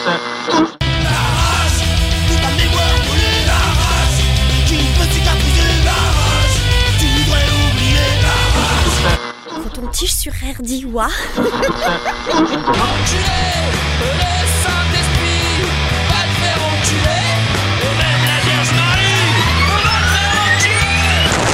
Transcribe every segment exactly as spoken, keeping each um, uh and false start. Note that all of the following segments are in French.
Tige sur R D, ouah. Enculé, le Saint-Esprit va te faire enculer. Et même la Vierge Marie va te faire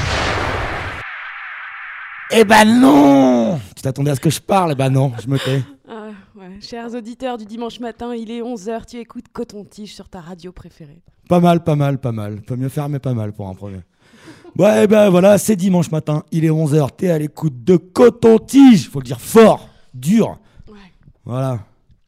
enculer. Eh ben non. Tu t'attendais à ce que je parle? Eh ben non, je me tais. Ah, ouais. Chers auditeurs du dimanche matin, il est onze heures, tu écoutes Coton-Tige sur ta radio préférée. Pas mal, pas mal, pas mal. Peut mieux faire, mais pas mal pour un premier. Ouais, ben voilà, c'est dimanche matin, il est onze heures, t'es à l'écoute de Coton-Tige. Faut le dire fort, dur. Ouais. Voilà.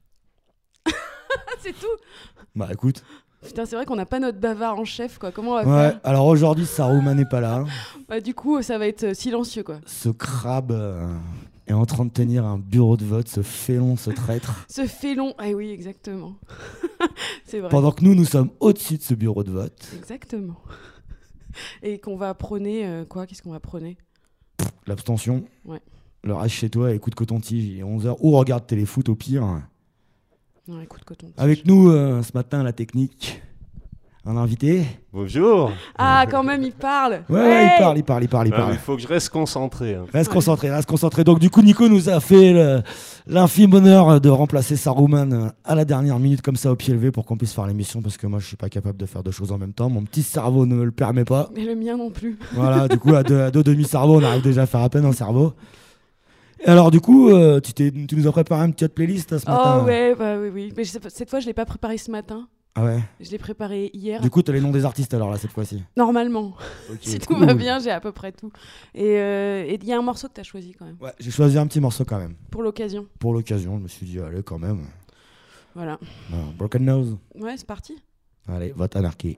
C'est tout. Bah écoute. Putain, c'est vrai qu'on n'a pas notre bavard en chef, quoi. Comment on va Ouais, faire? alors aujourd'hui, Saruman n'est pas là. Bah, du coup, ça va être silencieux, quoi. Ce crabe euh, est en train de tenir un bureau de vote, ce félon, ce traître. Ce félon. Ah oui, exactement. C'est vrai. Pendant que nous, nous sommes au-dessus de ce bureau de vote. Exactement. Et qu'on va prôner, euh, quoi? Qu'est-ce qu'on va prôner? L'abstention. Ouais. Le reste chez toi, écoute Coton-Tige, il est onze heures. Ou regarde Téléfoot au pire. Non, écoute Coton-Tige. Avec nous, euh, ce matin, la technique. Un invité. Bonjour. Ah, quand même, il parle. Ouais, Ouais. ouais, il parle, il parle, il parle, il Ah, parle. il faut que je reste concentré. hein. Reste concentré, reste concentré. Donc du coup, Nico nous a fait le- l'infime honneur de remplacer Saruman à la dernière minute comme ça au pied levé pour qu'on puisse faire l'émission parce que moi je suis pas capable de faire deux choses en même temps. Mon petit cerveau ne me le permet pas. Mais le mien non plus. Voilà, du coup à deux, à deux demi-cerveaux, on arrive déjà à faire à peine un cerveau. Et alors du coup, euh, tu, t'es, tu nous as préparé une petite playlist ce matin. Oh ouais, bah oui, oui. Mais je sais pas, cette fois, je l'ai pas préparé ce matin. Ah ouais. Je l'ai préparé hier. Du coup, t'as les noms des artistes alors là cette fois-ci. Normalement. Ok, Si tout cool. va bien, j'ai à peu près tout. Et euh, et il y a un morceau que t'as choisi quand même. Ouais, j'ai choisi un petit morceau quand même. Pour l'occasion. Pour l'occasion, je me suis dit allez quand même. Voilà. Ah, Broken Nose. Ouais, c'est parti. Allez, vote anarchie.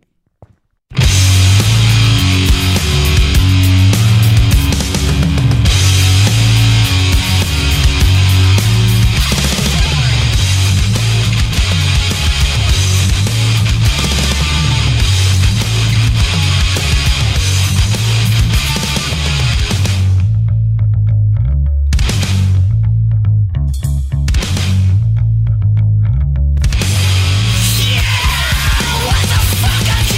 What the fuck?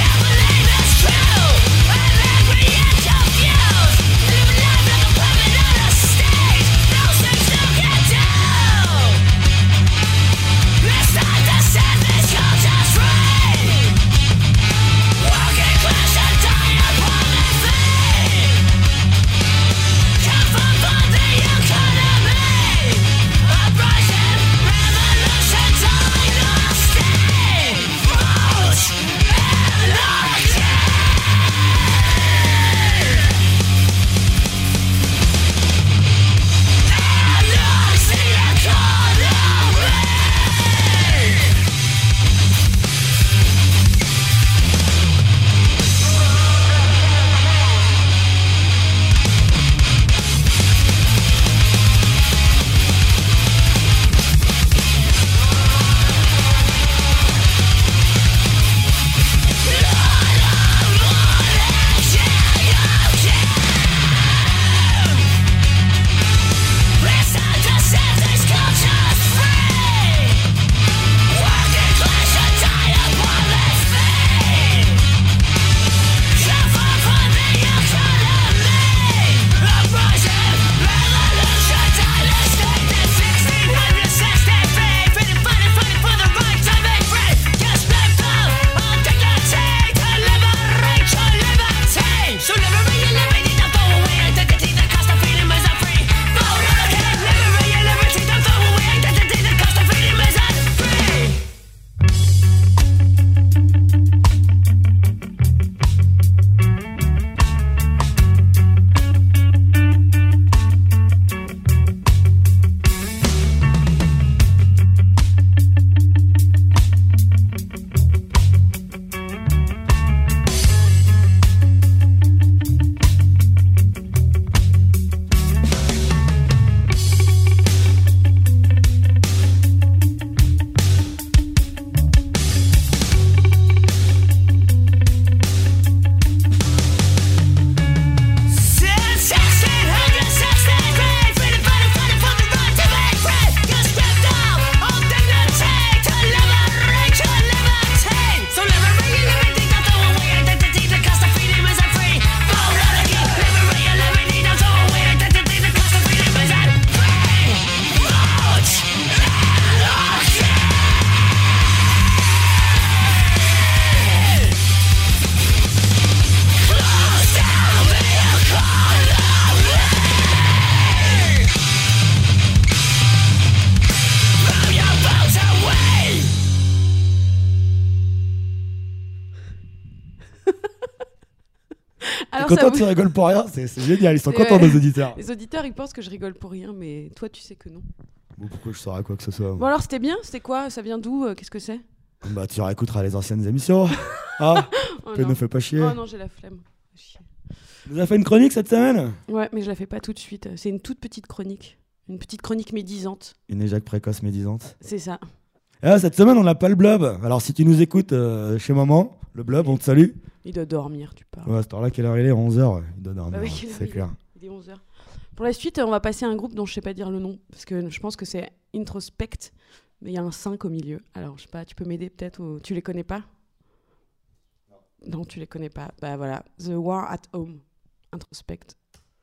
que ça toi, vous- tu rigoles pour rien. C'est c'est génial. Ils sont C'est contents, vrai. nos auditeurs. Les auditeurs, ils pensent que je rigole pour rien, mais toi, tu sais que non. Bon, pourquoi je saurais quoi que ce soit? Bon, alors, c'était bien? C'était quoi? Ça vient d'où? Euh, Qu'est-ce que c'est? Bah, tu réécouteras les anciennes émissions. Ah, Oh que non. ne fais pas chier. Oh non, j'ai la flemme. Chier. Tu nous as fait une chronique cette semaine? Ouais, mais je la fais pas tout de suite. C'est une toute petite chronique. Une petite chronique médisante. Une éjac précoce médisante. C'est ça. Ah, cette semaine, on n'a pas le blob. Alors, si tu nous écoutes euh, chez maman, le blob, on te salue. Il doit dormir, tu parles. Ouais, à cette heure-là, quelle heure il est? onze heures. Il doit dormir, Bah oui, quelle heure c'est il est clair. Il est onze heures. Pour la suite, on va passer à un groupe dont je sais pas dire le nom. Parce que je pense que c'est Introspect. Mais il y a un cinq au milieu. Alors, je sais pas, tu peux m'aider peut-être ou... Tu les connais pas? Non. Non, tu les connais pas. Bah voilà. The War at Home. Introspect.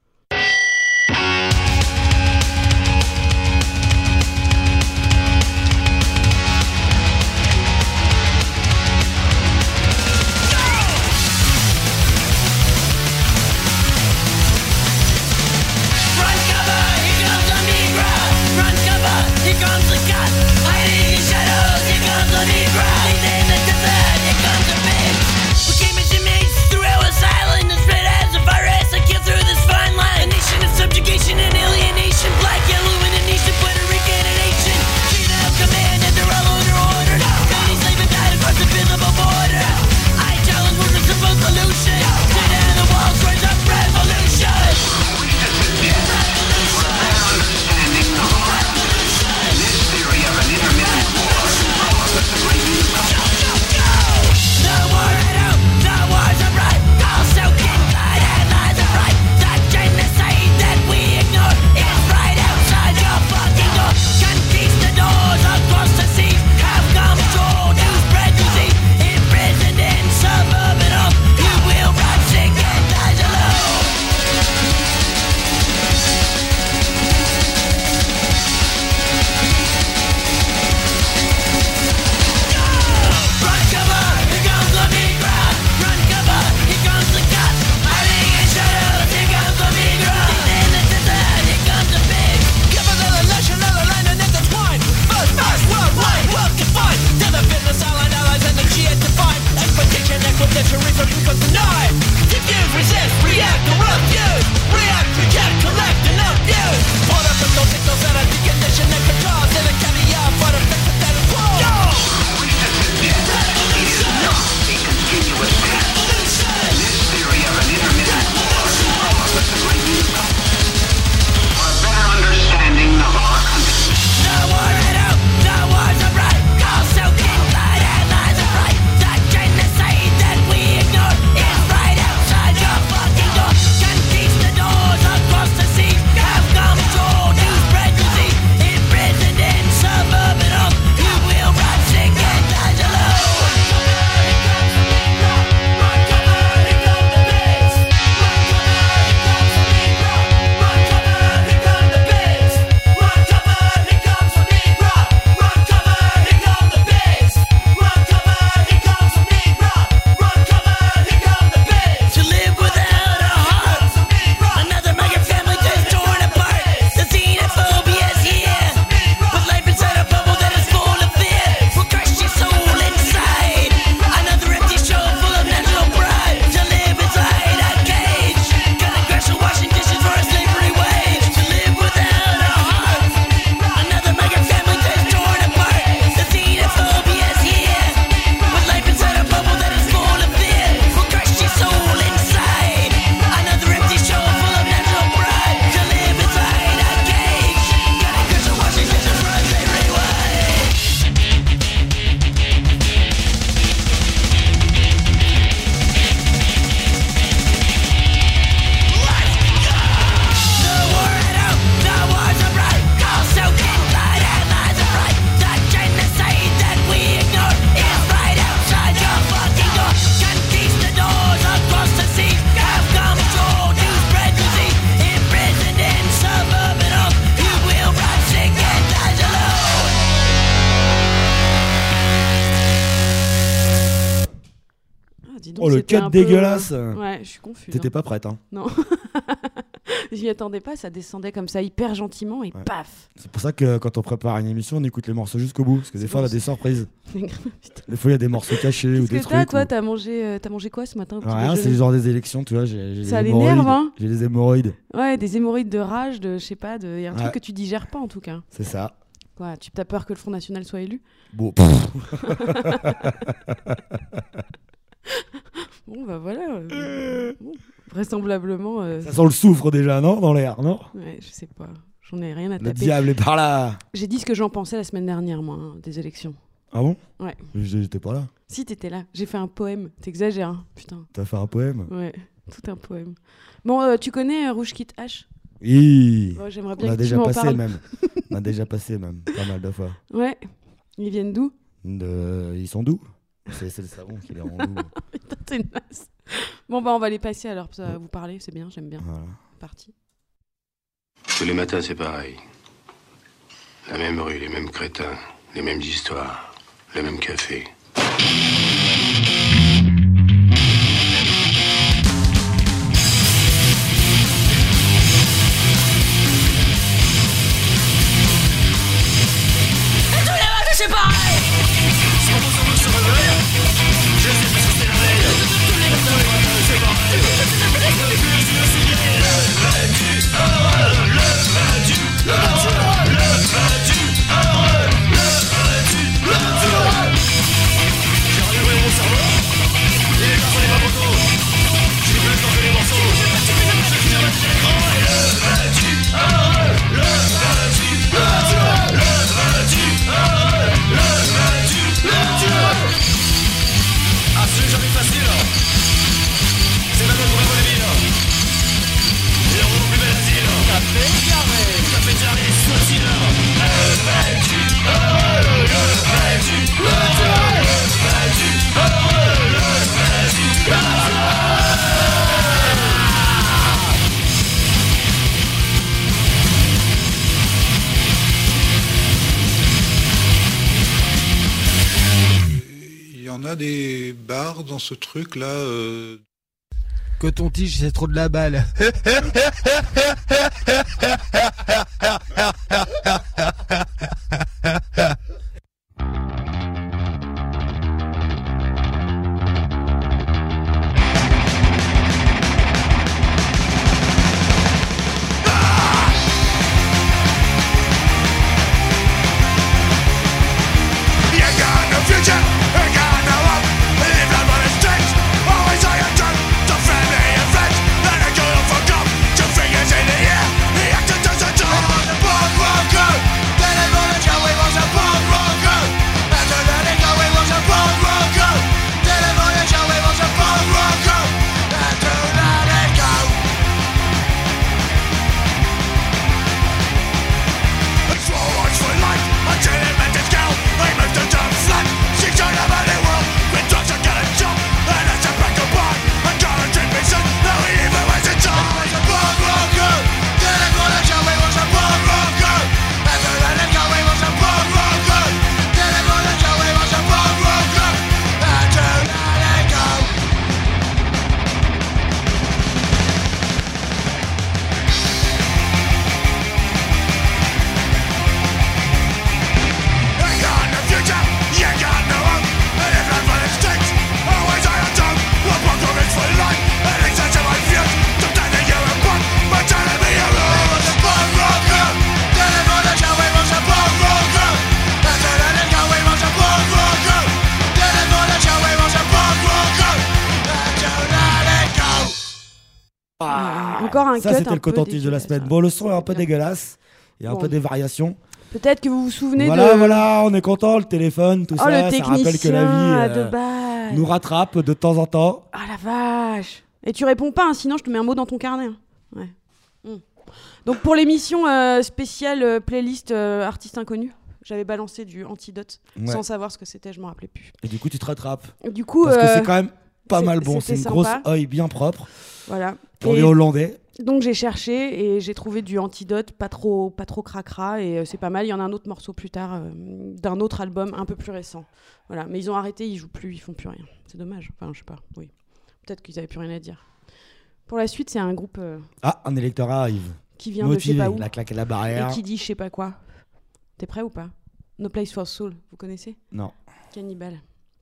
Front cover, here comes the Migra. Front cover, here comes the cat. Hiding in shadows, here comes the Migra. Leading in the desert, here comes the pig. We came into maze through our silent and spread as a virus. I kill through this fine line. A nation of subjugation and alienation. Black, yellow, and a nation, Puerto Rican and Asian. Freedom of command and they're all under order. Many slave and died across the visible border. I challenge workers to both pollution. Tear down the walls, rise up revolution. The war at home, the wars are right. All soaking blood and lies are right. The genocide that we ignore is right outside your fucking door. Conquistadors across the seas have come control to spread disease. Imprisoned in suburban home, you will rot sick and die alone. Run cover, here comes the Migra. Run cover, here comes the cat. Hiding in shadows, here comes the Migra. In the desert, here comes the pig. Give another lesson, another line, and it's twine. First, fast, worldwide, well defined. Tether business, allied allies, and the G S defined. Exploitation, equidation, research, we could deny. Diffuse, resist, react, corrupt, use. React, reject, collect, and abuse. Put up with those signals that are deconditioned and controlled. In a caviar, but effects of status quo. The war at home, the wars are right. All soaking blood and lies are right. The genocide that we ignore is right outside your fucking door. Conquistadors across the seas have come control to spread disease. Imprisoned in suburban home, you will rot sick and die alone. To live without a heart, another migrant family just torn apart. The xenophobia's here, put life inside a bubble that is full of fear. Will crush your soul inside. Another empty shell full of national pride. To live inside a cage, got aggression washing dishes for a slavery wage. To live without a heart, another migrant family just torn apart. The xenophobia's here, put life inside a bubble that is full of fear. Will crush your soul inside. Another empty shell full of national pride. To live inside a cage, got aggression washing dishes for a slavery wage. The war at home, the wars are right. All soaking blood and lies are right. The genocide that we ignore is right outside your fucking door. Conquistadors across the seas have come control to spread disease. Imprisoned in suburban home, you will rot sick and die alone. Ah, dis donc, Oh, le c'était cut un peu, dégueulasse. euh, Ouais, je suis confus. T'étais pas prête, hein? Non. Je m'y attendais pas, ça descendait comme ça hyper gentiment et Ouais. paf. C'est pour ça que quand on prépare une émission, on écoute les morceaux jusqu'au bout. Parce que des C'est fois, on a pour des surprises. Putain. Des fois, il y a des morceaux cachés ou Qu'est-ce des que t'as, trucs. toi, ou- t'as mangé, euh, t'as mangé quoi ce matin au petit Rien, c'est déjeuner le genre des élections, tu vois. J'ai, j'ai Ça des l'énerve, hémorroïdes. hein. J'ai des hémorroïdes. Ouais, des hémorroïdes de rage, de je sais pas, de y a un truc Ouais. que tu digères pas en tout cas. C'est ça. Quoi, tu t'as peur que le Front National soit élu? Bon, pff, Bon bah voilà. euh, bon, vraisemblablement. euh, ça sent le soufre déjà, non? Dans l'air, non? Ouais, je sais pas. J'en ai rien à Le taper. diable est par là. J'ai dit ce que j'en pensais la semaine dernière, moi, hein, des élections. Ah bon? Ouais. J'étais pas là. Si t'étais là, j'ai fait un poème. T'exagères, hein, putain. T'as fait un poème? Ouais, tout un poème. Bon, euh, tu connais euh, Rouge Kit H? Oui. Ouais, j'aimerais On bien a que tu déjà m'en passé parles. même. On a déjà passé même. Pas mal de fois. Ouais. Ils viennent d'où? De... Ils sont doux. C'est, c'est le savon qui les rend doux. Putain, t'es naze. Bon bah on va les passer alors, ça va vous parler, c'est bien, j'aime bien. Voilà. Parti. Tous les matins, c'est pareil. La même rue, les mêmes crétins, les mêmes histoires, le même café. Et tous les matins c'est pareil. Si on vous en se réveille, je sais pas si c'est la veille. Tous les matins c'est pareil. Le plus dur c'est bien. Le battu heureux, le battu heureux, le battu heureux, le battu heureux. J'ai rallumé mon cerveau. Il est parfois les pas beaucoup. J'ai plus le temps que les morceaux. Je suis un battu d'écran et le battu heureux, le battu heureux, le battu heureux, le battu heureux. Ah, c'est jamais facile. C'est la même pour la ville. Et on vous plus belle asile. Ça fait carré. Ça fait carré, soit si là. Le battu heureux, le battu heureux, le battu heureux, le battu heureux. Il y en a des bars dans ce truc-là. euh, Coton-tige, c'est trop de la balle. You got no future, you got no hope. Live life on the streets, always on your drunk. To family and friends, let it go for come. Two fingers in the air, the actor does a job. The punk rocker, then it was a Joey was a punk rocker. After that it Joey was a punk rocker. Then it was a Joey was a punk rocker. After that it go. It's four hours for life, until it met its goal. They moved to dumb flat, she turned about the world. With drugs I got a job, and as a back goodbye, I got a drink me son, now he even was a job. I was a punk rocker, then I got a job, he was a punk rocker. After that I got, he was a punk rocker. Then I got a job, he was a punk rocker. After that I go. I got no future, you got no hope. And if life on the streets, always on your tongue. One punk rock is for life, and it's such a my fuse. Sometimes they give a punk, but trying to be a rock. He was a punk rocker, then I got a job, he was a punk rocker. After that I got, he was a punk rocker. Then I got a job, he was a punk rocker. After that I go. Euh, encore un Ça, cut c'était un le peu coton-tige de la dégueulasse, semaine. hein. Bon, le son est un peu Bien. dégueulasse. Il y a un Bon. peu des variations. Peut-être que vous vous souvenez Voilà, de. voilà, on est content. Le téléphone, tout Oh, ça, le ça rappelle que technicien la vie à euh, deux balles. nous rattrape de temps en temps. Ah la vache. Et tu réponds pas, hein, sinon je te mets un mot dans ton carnet. hein. Ouais. Hmm. Donc pour l'émission euh, spéciale euh, playlist euh, artistes inconnus, j'avais balancé du Antidote Ouais. sans savoir ce que c'était, je m'en rappelais plus. Et du coup, tu te rattrapes. Du coup, Parce que euh, c'est quand même pas c'est- mal bon. c'était C'est une grosse sympa. œil bien propre voilà. pour Et les Hollandais. donc j'ai cherché et j'ai trouvé du Antidote, pas trop, pas trop cracra, et euh, c'est pas mal. Il y en a un autre morceau plus tard euh, d'un autre album un peu plus récent. Voilà. Mais ils ont arrêté, ils jouent plus, ils font plus rien. C'est dommage. Enfin, je sais pas. Oui. Peut-être qu'ils avaient plus rien à dire. Pour la suite, c'est un groupe euh, Ah, un électeur arrive. qui vient Motivé, de je sais pas où il a claqué la barrière. et qui dit je sais pas quoi. T'es prêt ou pas? No Place for Soul, vous connaissez? Non. Cannibal.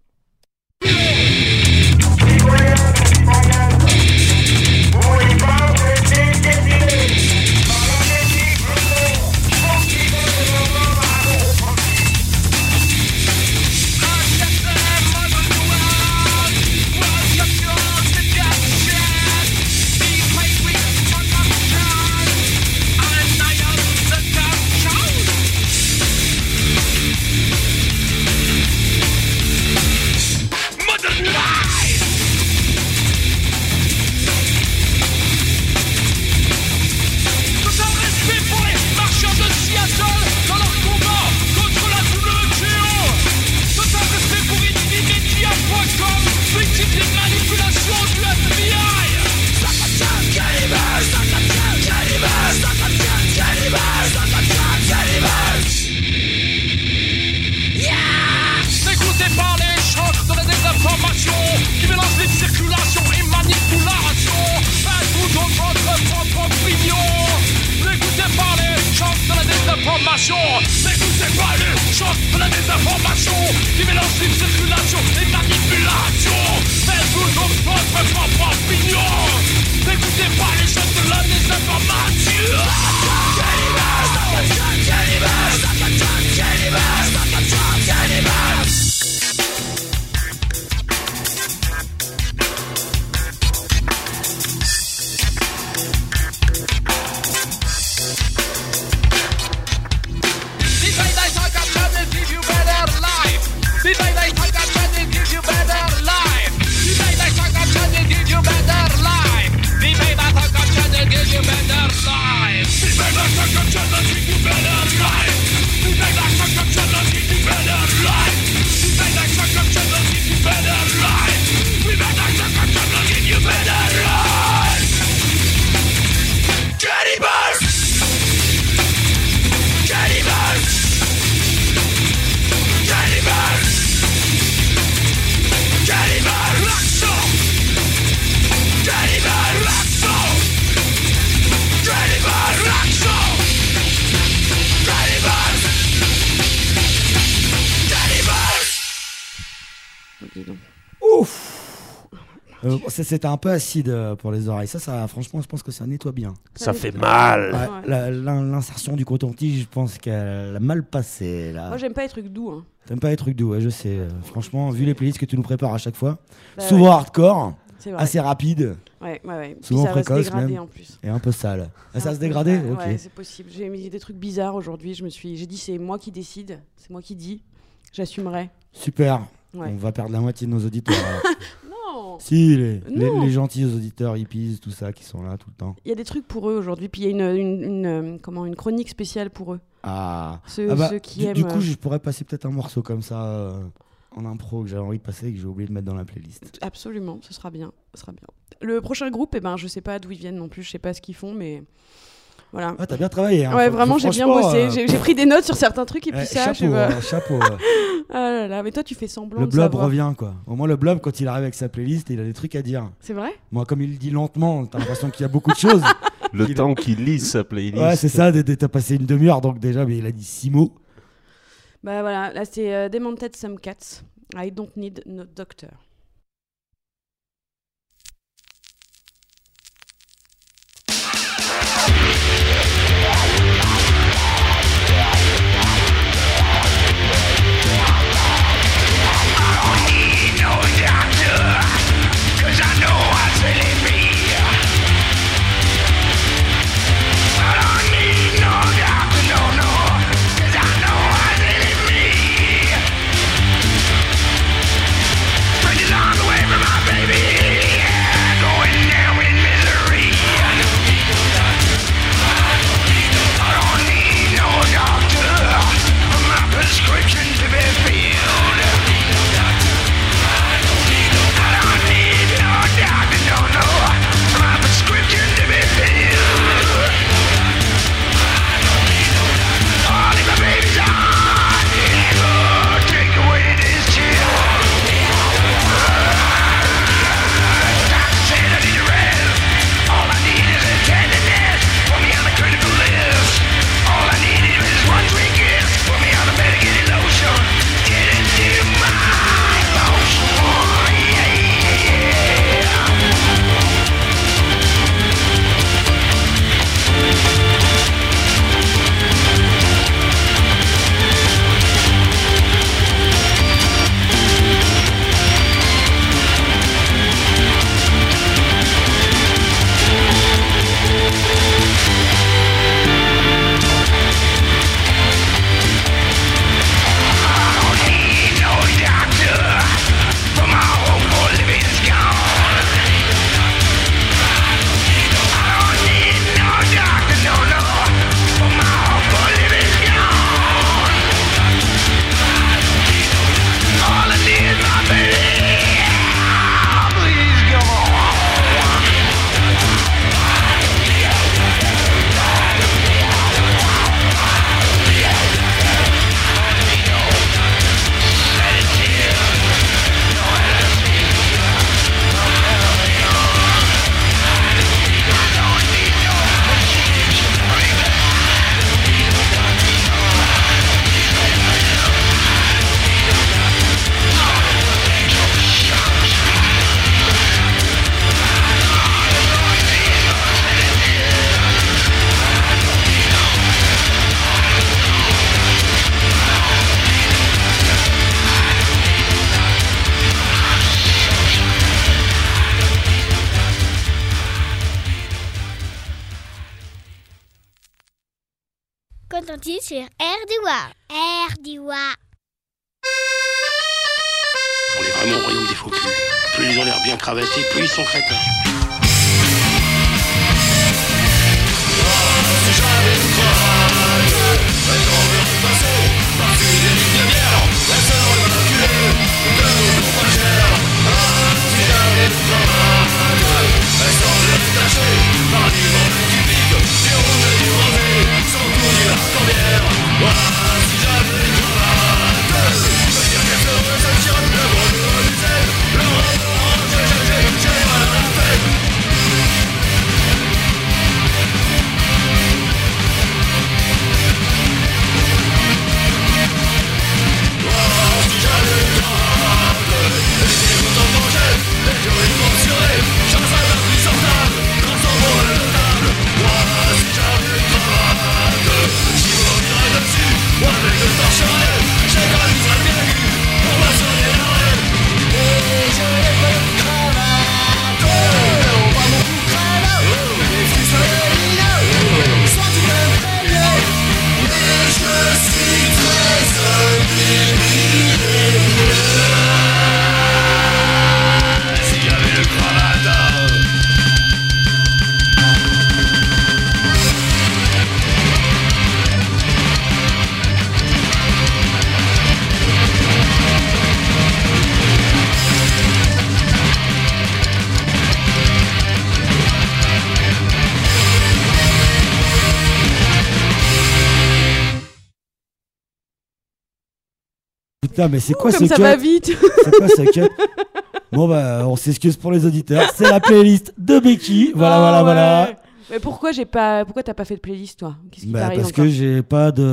Écoutez par les chocs de la désinformation qui mélange les circulations et manipulation. Faites-vous donc votre propre opinion. N'écoutez pas les chocs de la désinformation. N'écoutez pas les chocs de la désinformation qui mélange les circulations et manipulation. Faites-vous donc votre propre opinion. N'écoutez pas les chocs de la désinformation. Euh, ça, c'était un peu acide euh, pour les oreilles. Ça, ça, franchement, je pense que ça nettoie bien. Ça fait mal. Ouais, la- l'in- L'insertion du coton-tige, je pense qu'elle a mal passé. Là. Moi, j'aime pas les trucs doux. Hein. T'aimes pas les trucs doux, ouais, je sais. Euh, franchement, vu les playlists que tu nous prépares à chaque fois, Bah souvent ouais. hardcore, C'est vrai. assez rapide Ouais, ouais, ouais. Puis souvent ça va se précoce dégrader même. en plus. et un peu sale. Ah, C'est ça un se peu- dégradait Ouais, Ok. ouais, c'est possible. J'ai mis des trucs bizarres aujourd'hui. Je me suis, j'ai dit c'est moi qui décide, c'est moi qui dis. J'assumerai. Super. Ouais. On va perdre la moitié de nos auditeurs. alors. Non. Si, les, les, Non. les gentils auditeurs hippies, tout ça, qui sont là tout le temps. Il y a des trucs pour eux aujourd'hui. Puis il y a une, une, une, euh, comment, une chronique spéciale pour eux. Ah, Ceux, Ah bah, ceux qui du, aiment. du coup, euh, je pourrais passer peut-être un morceau comme ça euh, en impro que j'avais envie de passer et que j'ai oublié de mettre dans la playlist. Absolument, ce sera bien, ce sera bien. Le prochain groupe, eh ben, je sais pas d'où ils viennent non plus, je sais pas ce qu'ils font, mais voilà. Ah, t'as bien travaillé. Hein. Ouais, Faut- vraiment, faut- j'ai bien franchement, bossé. euh, J'ai, j'ai pris des notes sur certains trucs et puis ouais, ça, je sais chapeau, pas. euh, chapeau. euh. Ah là là, mais toi, tu fais semblant Le de blob savoir. revient, quoi. Au moins, le blob, quand il arrive avec sa playlist, il a des trucs à dire. C'est vrai? Moi, comme il le dit lentement, t'as l'impression qu'il y a beaucoup de choses. Le Il- temps qu'il lise sa playlist. Ouais, c'est ça. d- d- T'as passé une demi-heure, donc déjà, mais il a dit six mots. Bah voilà, là c'est euh, Demented Some Cats. I don't need no doctor. Bring it Coton-tige sur R D W A. R D W A. On est vraiment au royaume des faux culs. Plus ils ont l'air bien cravatés, plus ils sont crétins. Putain, mais c'est quoi Ouh, ce comme ça cut va vite. C'est quoi ce cut Bon bah on s'excuse pour les auditeurs, c'est la playlist de Becky. Voilà, Oh, voilà, ouais. voilà. Mais pourquoi j'ai pas pourquoi t'as pas fait de playlist toi? Qu'est-ce qui Bah, t'arrive parce encore que j'ai pas de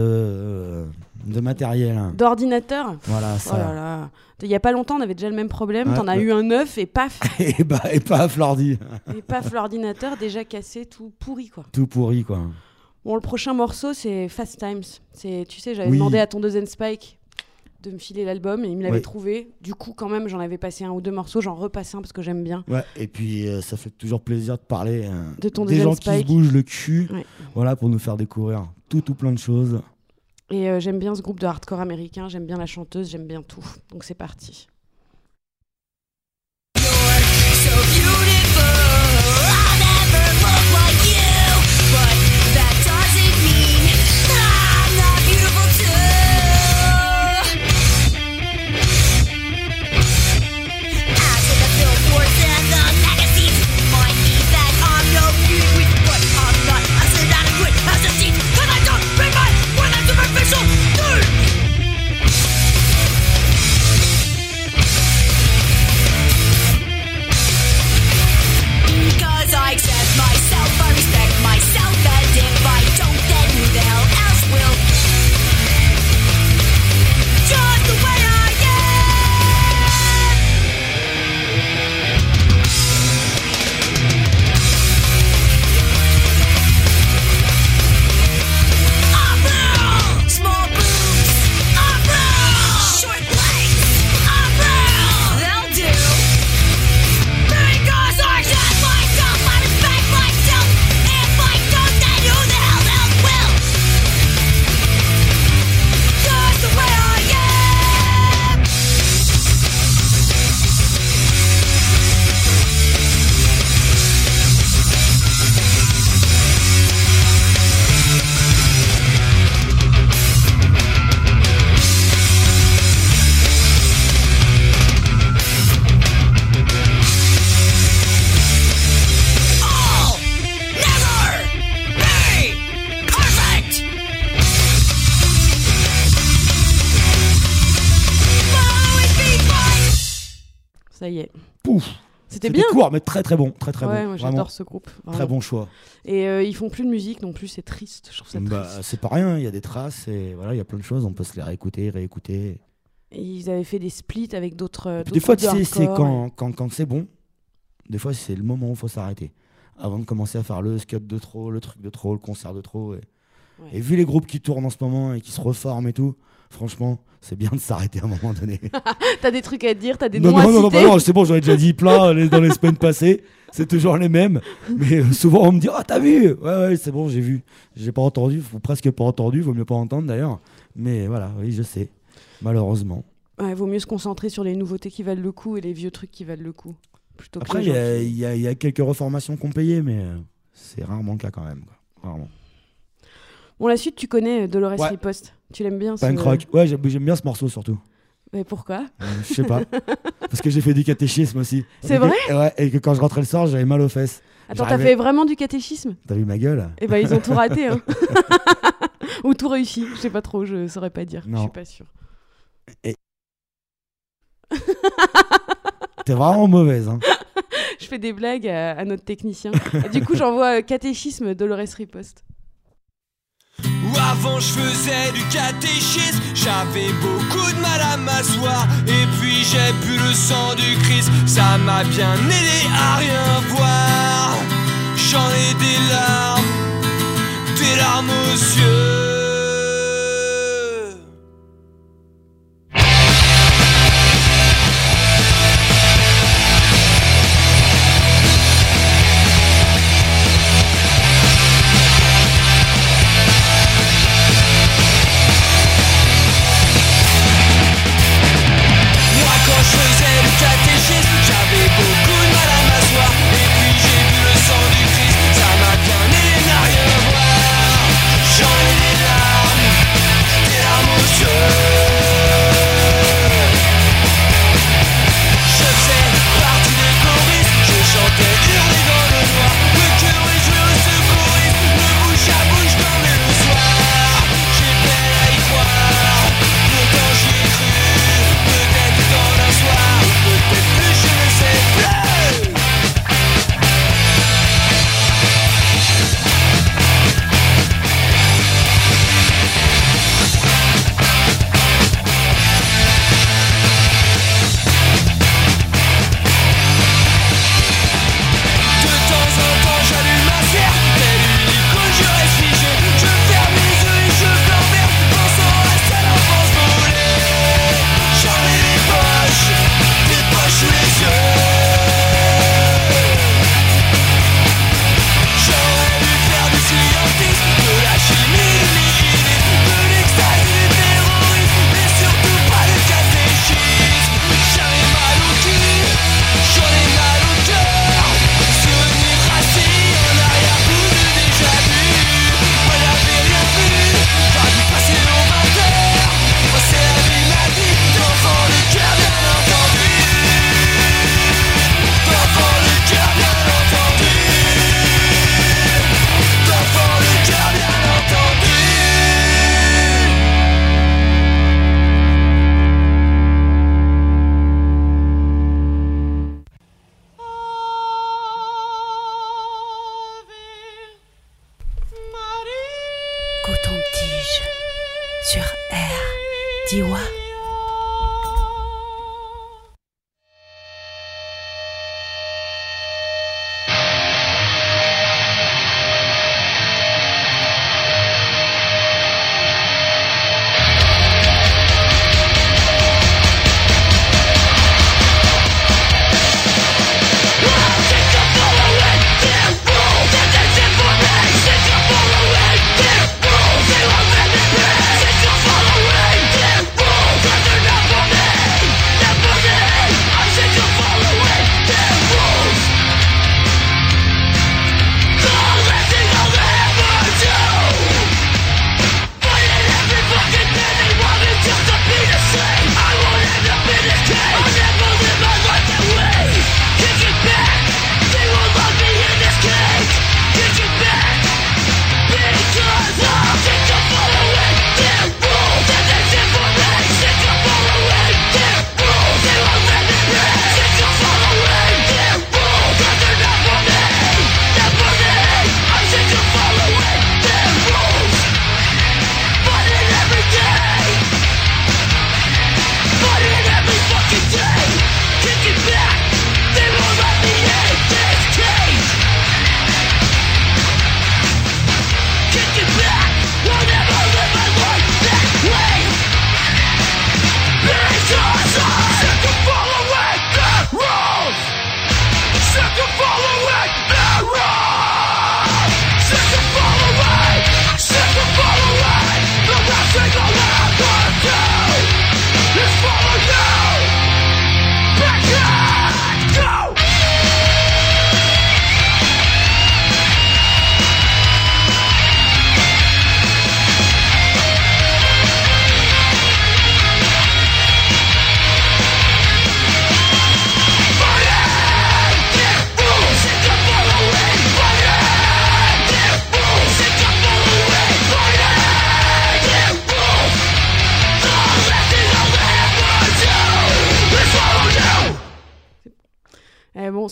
euh, de matériel. D'ordinateur. Voilà ça. Oh là là. Il y a pas longtemps, on avait déjà le même problème. Ouais, T'en as ouais. eu un neuf et paf. et bah et paf l'ordi. Et paf, l'ordinateur déjà cassé, tout pourri quoi. Tout pourri quoi. Bon, le prochain morceau c'est Fast Times. C'est, tu sais, j'avais Oui. demandé à ton deuxième Spike de me filer l'album et il me l'avait Oui. trouvé. Du coup, quand même, j'en avais passé un ou deux morceaux, j'en repassais un parce que j'aime bien. Ouais, et puis euh, ça fait toujours plaisir de parler euh, De ton des deuxième gens qui se Spike. bougent le cul. Ouais. Voilà pour nous faire découvrir tout tout plein de choses. Et euh, j'aime bien ce groupe de hardcore américain, j'aime bien la chanteuse, j'aime bien tout. Donc c'est parti. So beautiful, I'll never look like you, but that doesn't mean I'm not beautiful too. As in the billboards and the magazines, find me that I'm no beauty, but I'm not as inadequate as a teen, 'cause I don't bring my for that superficial dude. Because I accept myself, I respect myself, and if I don't, then who the hell else will? Just the way I am. I'm real. Small boobs. I'm real. Short legs. I'm real. They'll do. Because I accept myself, I respect myself. If I don't, then who the hell else will? Just the way I am. I'll never be perfect. But always be fine. Ça y est. Pouf. C'était bien. court mais très très bon, très très Ouais, bon. moi Vraiment. j'adore ce groupe. Très vraiment. bon choix. Et euh, ils font plus de musique non plus, c'est triste. Je trouve ça Bah, triste. c'est pas rien, il y a des traces et voilà, il y a plein de choses, on peut se les réécouter, réécouter. Et ils avaient fait des splits avec d'autres. euh, Puis d'autres des fois, tu groupes de sais, c'est hardcore, quand, quand, quand c'est bon, des fois, c'est le moment où il faut s'arrêter. Avant de commencer à faire le scud de trop, le truc de trop, le concert de trop. Et Ouais. Et vu les groupes qui tournent en ce moment et qui se reforment et tout, franchement, c'est bien de s'arrêter à un moment donné. T'as des trucs à dire, t'as des non, noms non, à non, non, citer. bah non, c'est bon, j'en ai déjà dit plein les- dans les semaines passées. C'est toujours les mêmes. Mais euh, souvent, on me dit « Ah, t'as vu ?» Ouais, ouais, c'est bon, j'ai vu. J'ai pas entendu, ou presque pas entendu, vaut mieux pas entendre d'ailleurs. Mais voilà, oui, je sais. Malheureusement. Ouais, vaut mieux se concentrer sur les nouveautés qui valent le coup et les vieux trucs qui valent le coup. Plutôt que Après, les il y, gens a- qui- il y a- il y a quelques reformations qu'on payait, mais euh, c'est rarement le cas quand même. Quoi. Rarement. Bon, la suite, tu connais euh, Dolores Ouais. Riposte. Tu l'aimes bien Punk ce... rock. Ouais, j'aime j'aime bien ce morceau surtout. Mais pourquoi? Euh, je sais pas. Parce que j'ai fait du catéchisme aussi. C'est Et que- vrai et ouais, et que quand je rentrais le soir, j'avais mal aux fesses. Attends, t'as J'arrivais- fait vraiment du catéchisme? T'as vu ma gueule? Eh ben, ils ont tout raté, hein. Ou tout réussi. Je sais pas trop, je saurais pas dire. Je Non. suis pas sûre. Et- T'es vraiment mauvaise. Hein. Je fais des blagues à, à notre technicien. Et du coup, j'envoie euh, catéchisme Dolores Riposte. Où avant je faisais du catéchisme, j'avais beaucoup de mal à m'asseoir. Et puis j'ai bu le sang du Christ, ça m'a bien aidé à rien voir. J'en ai des larmes, des larmes aux yeux. Moi quand je faisais le catéchisme, j'avais beaucoup de mal à m'asseoir. Et puis j'ai bu le sang du Christ, ça m'a bien aidé à rien voir. J'en ai des larmes, des larmes aux yeux. Je faisais partie des choristes, je chantais hurler dans le noir. Le curé jouait au secourisme, de bouche à bouche dormait le soir. J'ai peine à y croire, pourtant j'y ai cru. Peut-être dans un soir, peut-être plus, je ne sais plus. De temps en temps j'allume ma serre, tel une icône je reste figé. Je ferme les yeux et je pleure vert, pensant à cette enfance volée. J'en ai des poches, des poches sous les yeux. J'aurais dû faire du scientisme, de la chimie, du nihilisme, de l'extase et du terrorisme, mais surtout pas de catéchisme. J'en ai mal au cul, j'en ai mal au cœur. Souvenir assis en arrière-goût de déjà vu. Moi n'avais rien vu, j'aurais dû passer aux vingt heures. Passer la vie, ma vie, d'enfant de cœur bien entendu. D'enfant de cœur bien entendu. D'enfant de cœur bien entendu. Coton-tige sur R. Diwa. Following,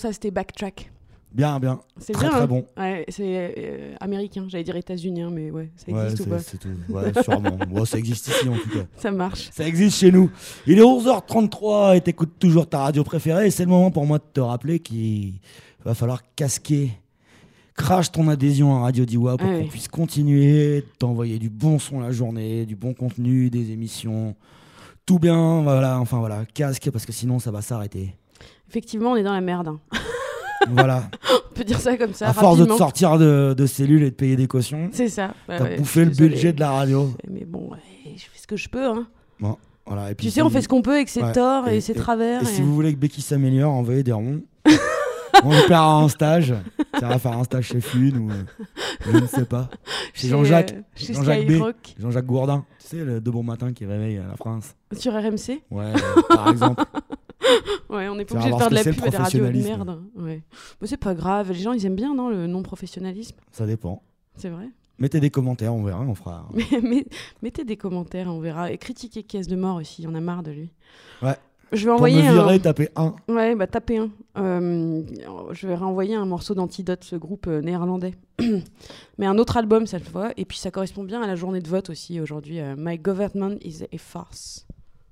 ça, c'était Backtrack. Bien, bien. C'est très bien, très hein. bon. Ouais, c'est euh, américain. J'allais dire états-unien, mais ouais, ça Ouais, existe ou c'est, pas c'est tout. Ouais, sûrement. Bon, ça existe ici en tout cas. Ça marche. Ça existe chez nous. Il est onze heures trente-trois et t'écoutes toujours ta radio préférée. Et c'est le moment pour moi de te rappeler qu'il va falloir casquer. Crache ton adhésion à Radio Diwa pour Ah qu'on oui. puisse continuer de t'envoyer du bon son la journée, du bon contenu, des émissions. Tout bien, voilà, enfin voilà, casque parce que sinon ça va s'arrêter. Effectivement, on est dans la merde. hein. Voilà. On peut dire ça comme ça. À force de te rapidement. sortir de, de cellules et de payer des cautions, C'est ça. Ouais, t'as ouais, bouffé je le suis désolée. budget de la radio. Mais bon, ouais, je fais ce que je peux. Hein. Bon, voilà. Et puis Tu sais, on si- fait ce qu'on peut avec ses Ouais, torts et, ses travers. Et et- si vous voulez que Becky s'améliore, envoyez des ronds. On le paiera en stage. Ça va faire un stage chez Fune ou euh, je ne sais pas. Chez Chez, Jean-Jacques. euh, chez Jean-Jacques B. Skyrock. Jean-Jacques Gourdin. Tu sais, le De Bon Matin qui réveille euh, la France. Sur R M C. Ouais, euh, par exemple. Ouais, on n'est Tu pas vas obligé de voir faire ce de la que c'est, pub le à des radios de professionnalisme. merde. Ouais. Mais c'est pas grave. Les gens, ils aiment bien, non, le non-professionnalisme. Ça dépend. C'est vrai. Mettez des commentaires, on verra, on fera. Mais, mais- mettez des commentaires, on verra. Et critiquez Caisse de Mort aussi. Il y en a marre de lui. Ouais. Je vais Pour envoyer me virer, un. tapez un. Ouais, bah tapez un. Euh, je vais renvoyer un morceau d'Antidote, ce groupe euh, néerlandais. Mais un autre album cette fois. Et puis ça correspond bien à la journée de vote aussi aujourd'hui. euh, My Government is a Farce.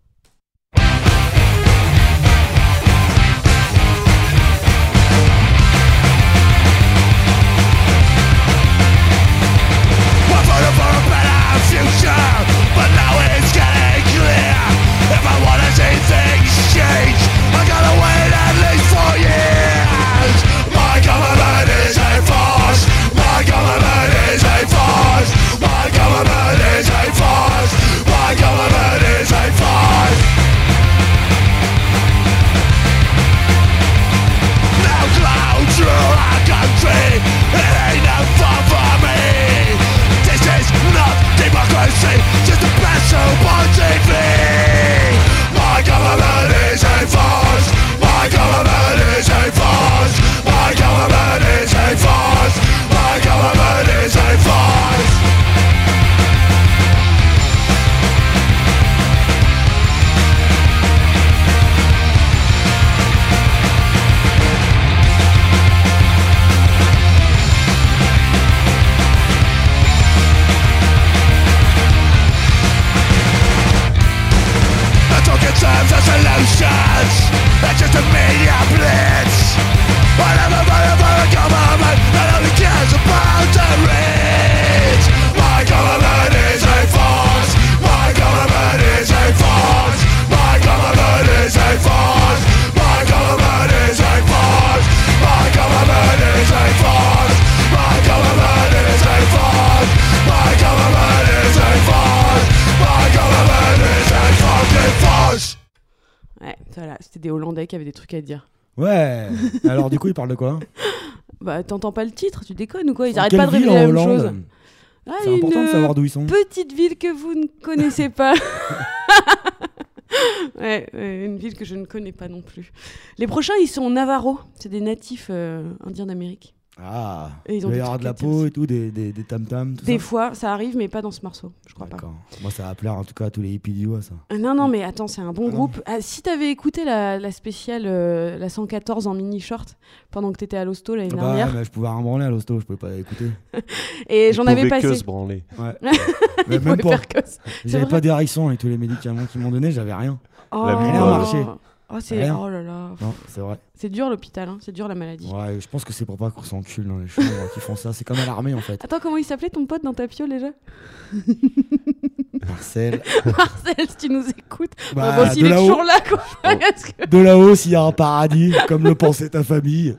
We're voting for a better future, but now it's getting clear. If I wanna see things change, I gotta wait at least four years. My government is a farce. My government is a farce. My government is a farce. My government is a farce. Now cloud through our country. It ain't no fun for me. This is not democracy, just a best show on T V. My government is a farce. My government is a farce. My government is a farce. My government is a farce. I don't get time for solutions. It's just a media blitz. I never voted for a government that only cares about the rich. My government is a farce. My government is a farce. My government is a farce. My government is a farce. My government is a farce. My government is a farce. My government is a farce. My government is a fucking farce. Ouais, voilà, c'était des Hollandais qui avaient des trucs à dire. Ouais. Alors, du coup, il parle de quoi? Bah, t'entends pas le titre, tu déconnes ou quoi? Ils Dans arrêtent quelle pas de ville révéler la en même Hollande chose. Ah, C'est important de une savoir d'où ils sont. petite ville que vous ne connaissez pas. Ouais, ouais, une ville que je ne connais pas non plus. Les prochains, ils sont Navarro. C'est des natifs euh, indiens d'Amérique. Ah. Et ils ont il va y des avoir de trucs la à dire peau aussi. et tout, des, des, des tam-tams. Tout Des ça. fois, ça arrive, mais pas dans ce morceau, je crois pas. D'accord. Moi, ça va plaire en tout cas à tous les hippies du Wa, ça. Ah, non, non, mais attends, c'est un bon Ah non. groupe. Ah, si t'avais écouté la, la spéciale, euh, la cent quatorze en mini-short, pendant que t'étais à l'hosto l'année Ah bah, dernière, ouais, mais je pouvais rien branler à l'hosto, je pouvais pas écouter. et j'en avais pouvait passé. que se branler. Ouais. Il Mais pouvait même pas. faire que ça. C'est J'avais vrai. pas d'érection avec tous les médicaments qu'ils m'ont donné, j'avais rien. Oh, La Rien n'a marché. Oh, c'est... Rien. oh là là. Non, c'est vrai. C'est dur l'hôpital, hein. C'est dur la maladie. Ouais, je pense que c'est pour pas qu'on s'encule dans les chambres qui font ça. C'est comme à l'armée en fait. Attends, comment il s'appelait ton pote dans ta piole déjà? Marcel. Marcel, si tu nous écoutes. Bah, bon, s'il de est là-haut. toujours là, quoi. Parce que- De là-haut, s'il y a un paradis, comme le pensait ta famille.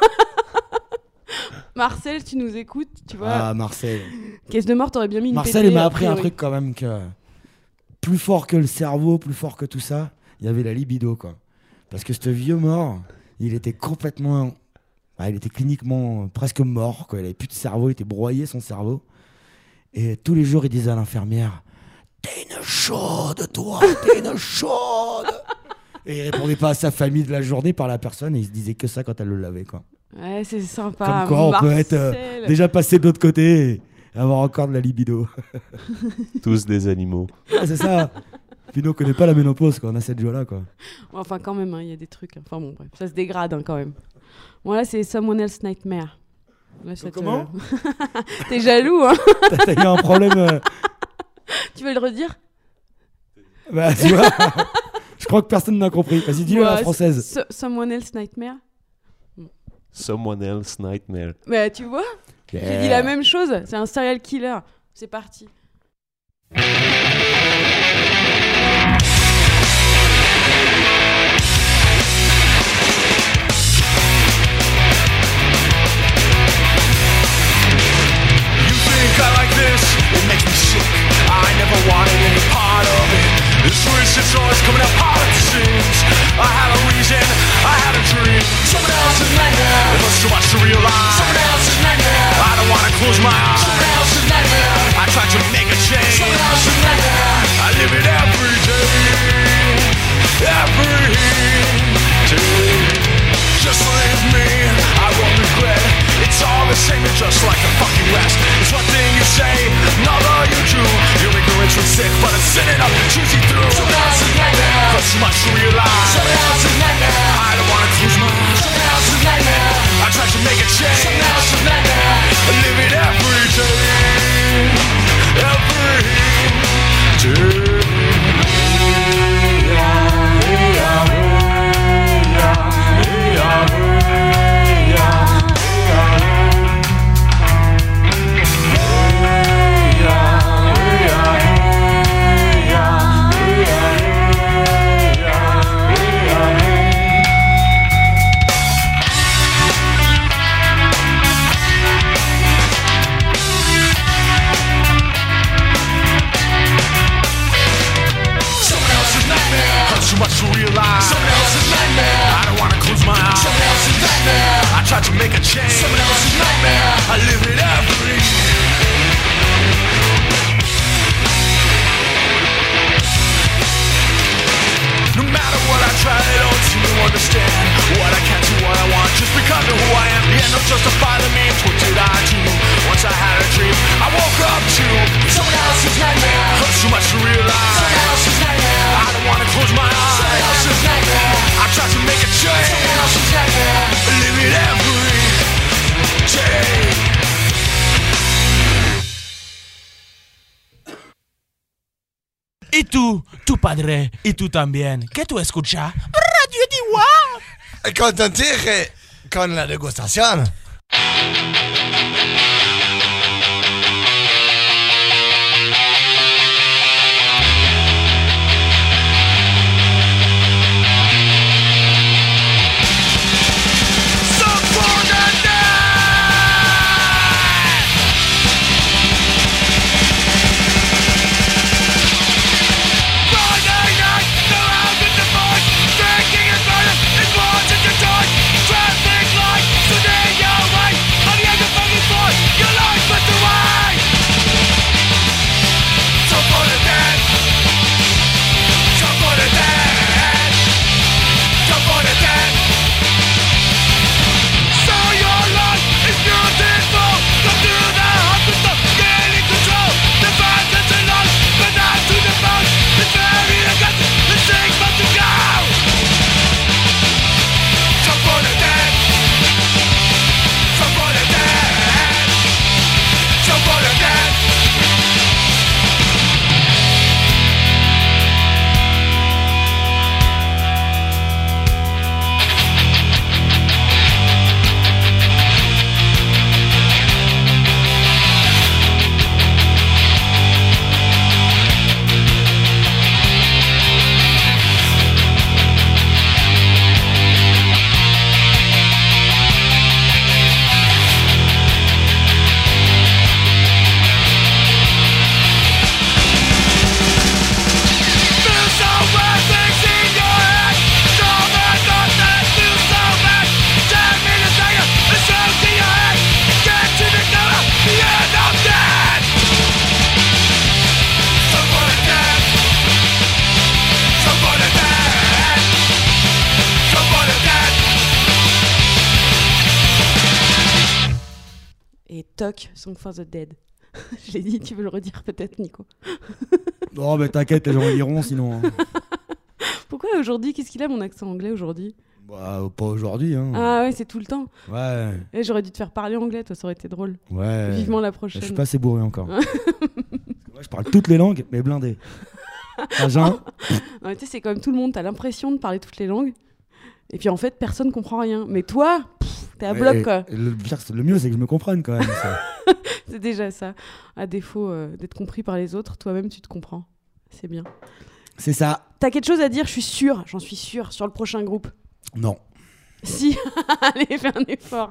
Marcel, tu nous écoutes, tu vois. Ah, Marcel. Caisse de mort, t'aurais bien mis une Marcel, pépé, il m'a a appris un priori. truc quand même que plus fort que le cerveau, plus fort que tout ça, il y avait la libido quoi. Parce que ce vieux mort, il était complètement, bah, il était cliniquement presque mort quoi. Il avait plus de cerveau, il était broyé son cerveau. Et tous les jours, il disait à l'infirmière, t'es une chaude toi, t'es une chaude. Et il répondait pas à sa famille de la journée par la personne et il se disait que ça quand elle le lavait quoi. Ouais, c'est sympa. Comme quoi, on peut Marcel. être euh, déjà passé de l'autre côté et avoir encore de la libido. Tous des animaux. Ah, c'est ça. Puis nous, on connaît pas la ménopause, quoi. On a cette joie-là, quoi. Ouais, enfin, quand même, il hein, y a des trucs. Enfin bon, bref, ça se dégrade hein, quand même. Bon, là, c'est Someone Else Nightmare. Là, ça te- Comment T'es jaloux, hein. T'as t'as eu un problème. euh, Tu veux le redire? Bah, tu vois. Je crois que personne n'a compris. Vas-y, dis-le à la Ouais, française. so- Someone Else Nightmare. Someone else nightmare. Bah, tu vois, j'ai Yeah. dit la même chose. C'est un serial killer. C'est parti. You think I like this? It makes me sick. I never wanted any part of it. This resistance always coming up hard at the seams. I have a reason, I have a dream. Someone else's nightmare. It was too much to realize. Someone else's nightmare. I don't wanna close my eyes. Someone else's nightmare. I try to make a change. Someone else's nightmare. I live it every day. Every day. Just leave me, I won't regret. It's all the same, it's just like a fucking rest. It's one thing you say, another you do. Your ignorance was sick, but it's sin enough to choose you through. Someone else's nightmare. Cause too much to realize. Someone else's nightmare. I don't wanna close my eyes. Someone else's nightmare. I try to make a change. Someone else's nightmare. I live it every day. Every day. Too much to realize. Someone else's nightmare. I don't wanna close my eyes. Someone else's nightmare. I try to make a change. Someone else's nightmare. I live it every No matter what I try, they don't seem to understand what I can't do, what I want, just because of who I am. The end don't justify the means. What did I do? Once I had a dream, I woke up to someone else's nightmare. Hurts too much to realize. Someone else's nightmare. I don't wanna close my eyes. Someone else's nightmare. I try to make a change. Someone else's nightmare. Live it every day. Y tú, tu padre, y tú también. ¿Qué tú escuchas? Radio Diwa. Contentir con la degustación. Toc, Song for the Dead. Je l'ai dit, tu veux le redire peut-être, Nico? Non, mais t'inquiète, les gens liront sinon. Hein. Pourquoi aujourd'hui? Qu'est-ce qu'il a mon accent anglais aujourd'hui? Bah, pas aujourd'hui. Hein. Ah ouais, c'est tout le temps. Ouais. Et j'aurais dû te faire parler anglais, toi, ça aurait été drôle. Ouais. Vivement la prochaine. Je suis pas assez bourré encore. Moi, je parle toutes les langues, mais blindé. Agent. Ouais, tu sais, c'est comme tout le monde, t'as l'impression de parler toutes les langues. Et puis en fait, personne comprend rien. Mais toi, pff, t'es à bloc, et, quoi. Et le, pire, le mieux, c'est que je me comprenne quand même. Ça. C'est déjà ça. À défaut euh, d'être compris par les autres, toi-même, tu te comprends. C'est bien. C'est ça. T'as quelque chose à dire, je suis sûre, j'en suis sûre, sur le prochain groupe. Non. Si, allez, fais un effort.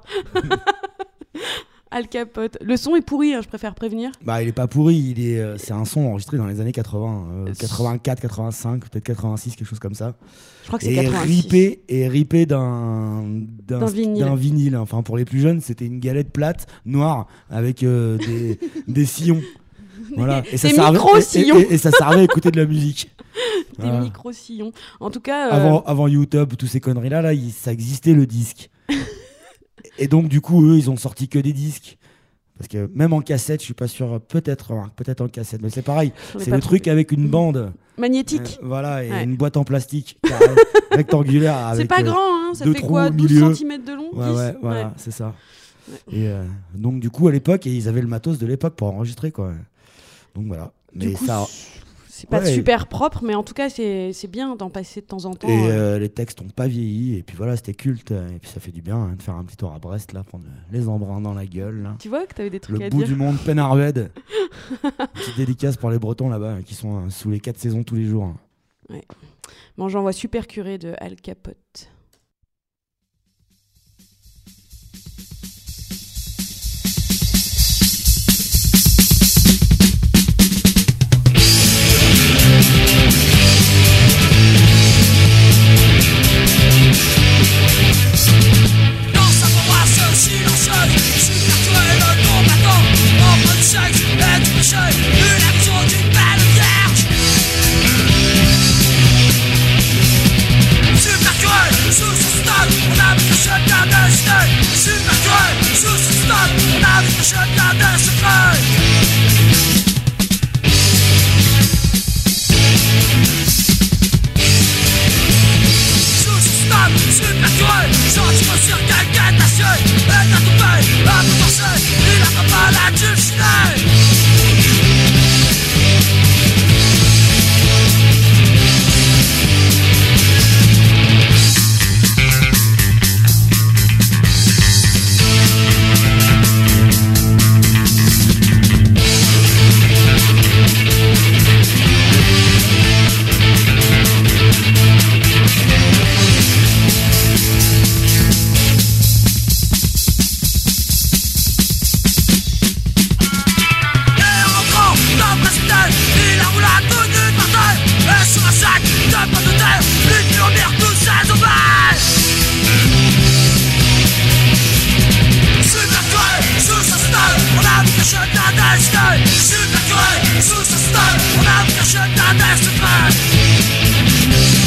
Al Capote. Le son est pourri, hein, je préfère prévenir. Bah, il est pas pourri, il est, euh, c'est un son enregistré dans les années quatre-vingts, euh, quatre-vingt-quatre, quatre-vingt-cinq, peut-être quatre-vingt-six, quelque chose comme ça. Je crois que c'est et quatre-vingt-six. Ripé, et ripé d'un, d'un, D'un vinyle. d'un vinyle. Enfin, pour les plus jeunes, c'était une galette plate, noire, avec euh, des, des sillons. Voilà. Et ça Des servait, micro-sillons. et, et, et ça servait à écouter de la musique. Des Voilà. micro-sillons. En tout cas... euh, Avant, avant YouTube, toutes ces conneries-là, là, il- ça existait le disque. Et donc, du coup, eux, ils ont sorti que des disques. Parce que même en cassette, je suis pas sûr, peut-être, hein, peut-être en cassette, mais c'est pareil. J'en ai C'est pas le trouvé. truc avec une bande. Magnétique. Euh, voilà, et Ouais. une boîte en plastique carré, rectangulaire. C'est avec, pas euh, grand, hein, ça deux fait trous quoi, au douze milieu. centimètres de long, Ouais, dix? ouais, voilà, Ouais. c'est ça. Ouais. Et euh, donc, du coup, à l'époque, ils avaient le matos de l'époque pour enregistrer, quoi. Donc voilà. Du Mais coup, ça. C'est pas Ouais. super propre, mais en tout cas, c'est c'est bien d'en passer de temps en temps. Et euh. euh, les textes n'ont pas vieilli, et puis voilà, c'était culte, et puis ça fait du bien hein, de faire un petit tour à Brest, là, prendre les embruns dans la gueule. Là. Tu vois que t'avais des trucs Le à bout dire. du monde, Penarved. Petite dédicace pour les Bretons là-bas, qui sont euh, sous les quatre saisons tous les jours. Ouais. Bon, j'envoie Super Curé de Al Capote. Dans sa paroisse silencieuse, supercruel le combattant, en mode sexe et du péché, une action d'une belle vierge. Supercruel, sous ce stade, on a vu le chemin de cité. Supercruel, sous ce stade, on a vu le chemin de secret. Sous ce stade, supercruel, sentiment sur quelqu'un d'acier. Et t'as tout fait, à tout forcer, il a pas mal à dulciner. Et rentrant dans Brasilia, il a roulé à tout nu par terre. Et sur un sac de pommes de terre, il murmure tous ses hommages. Supercruel, sous sa stade, on a vu le chemin des idées. Supercruel, sous sa stade, on a vu le chemin des secrets.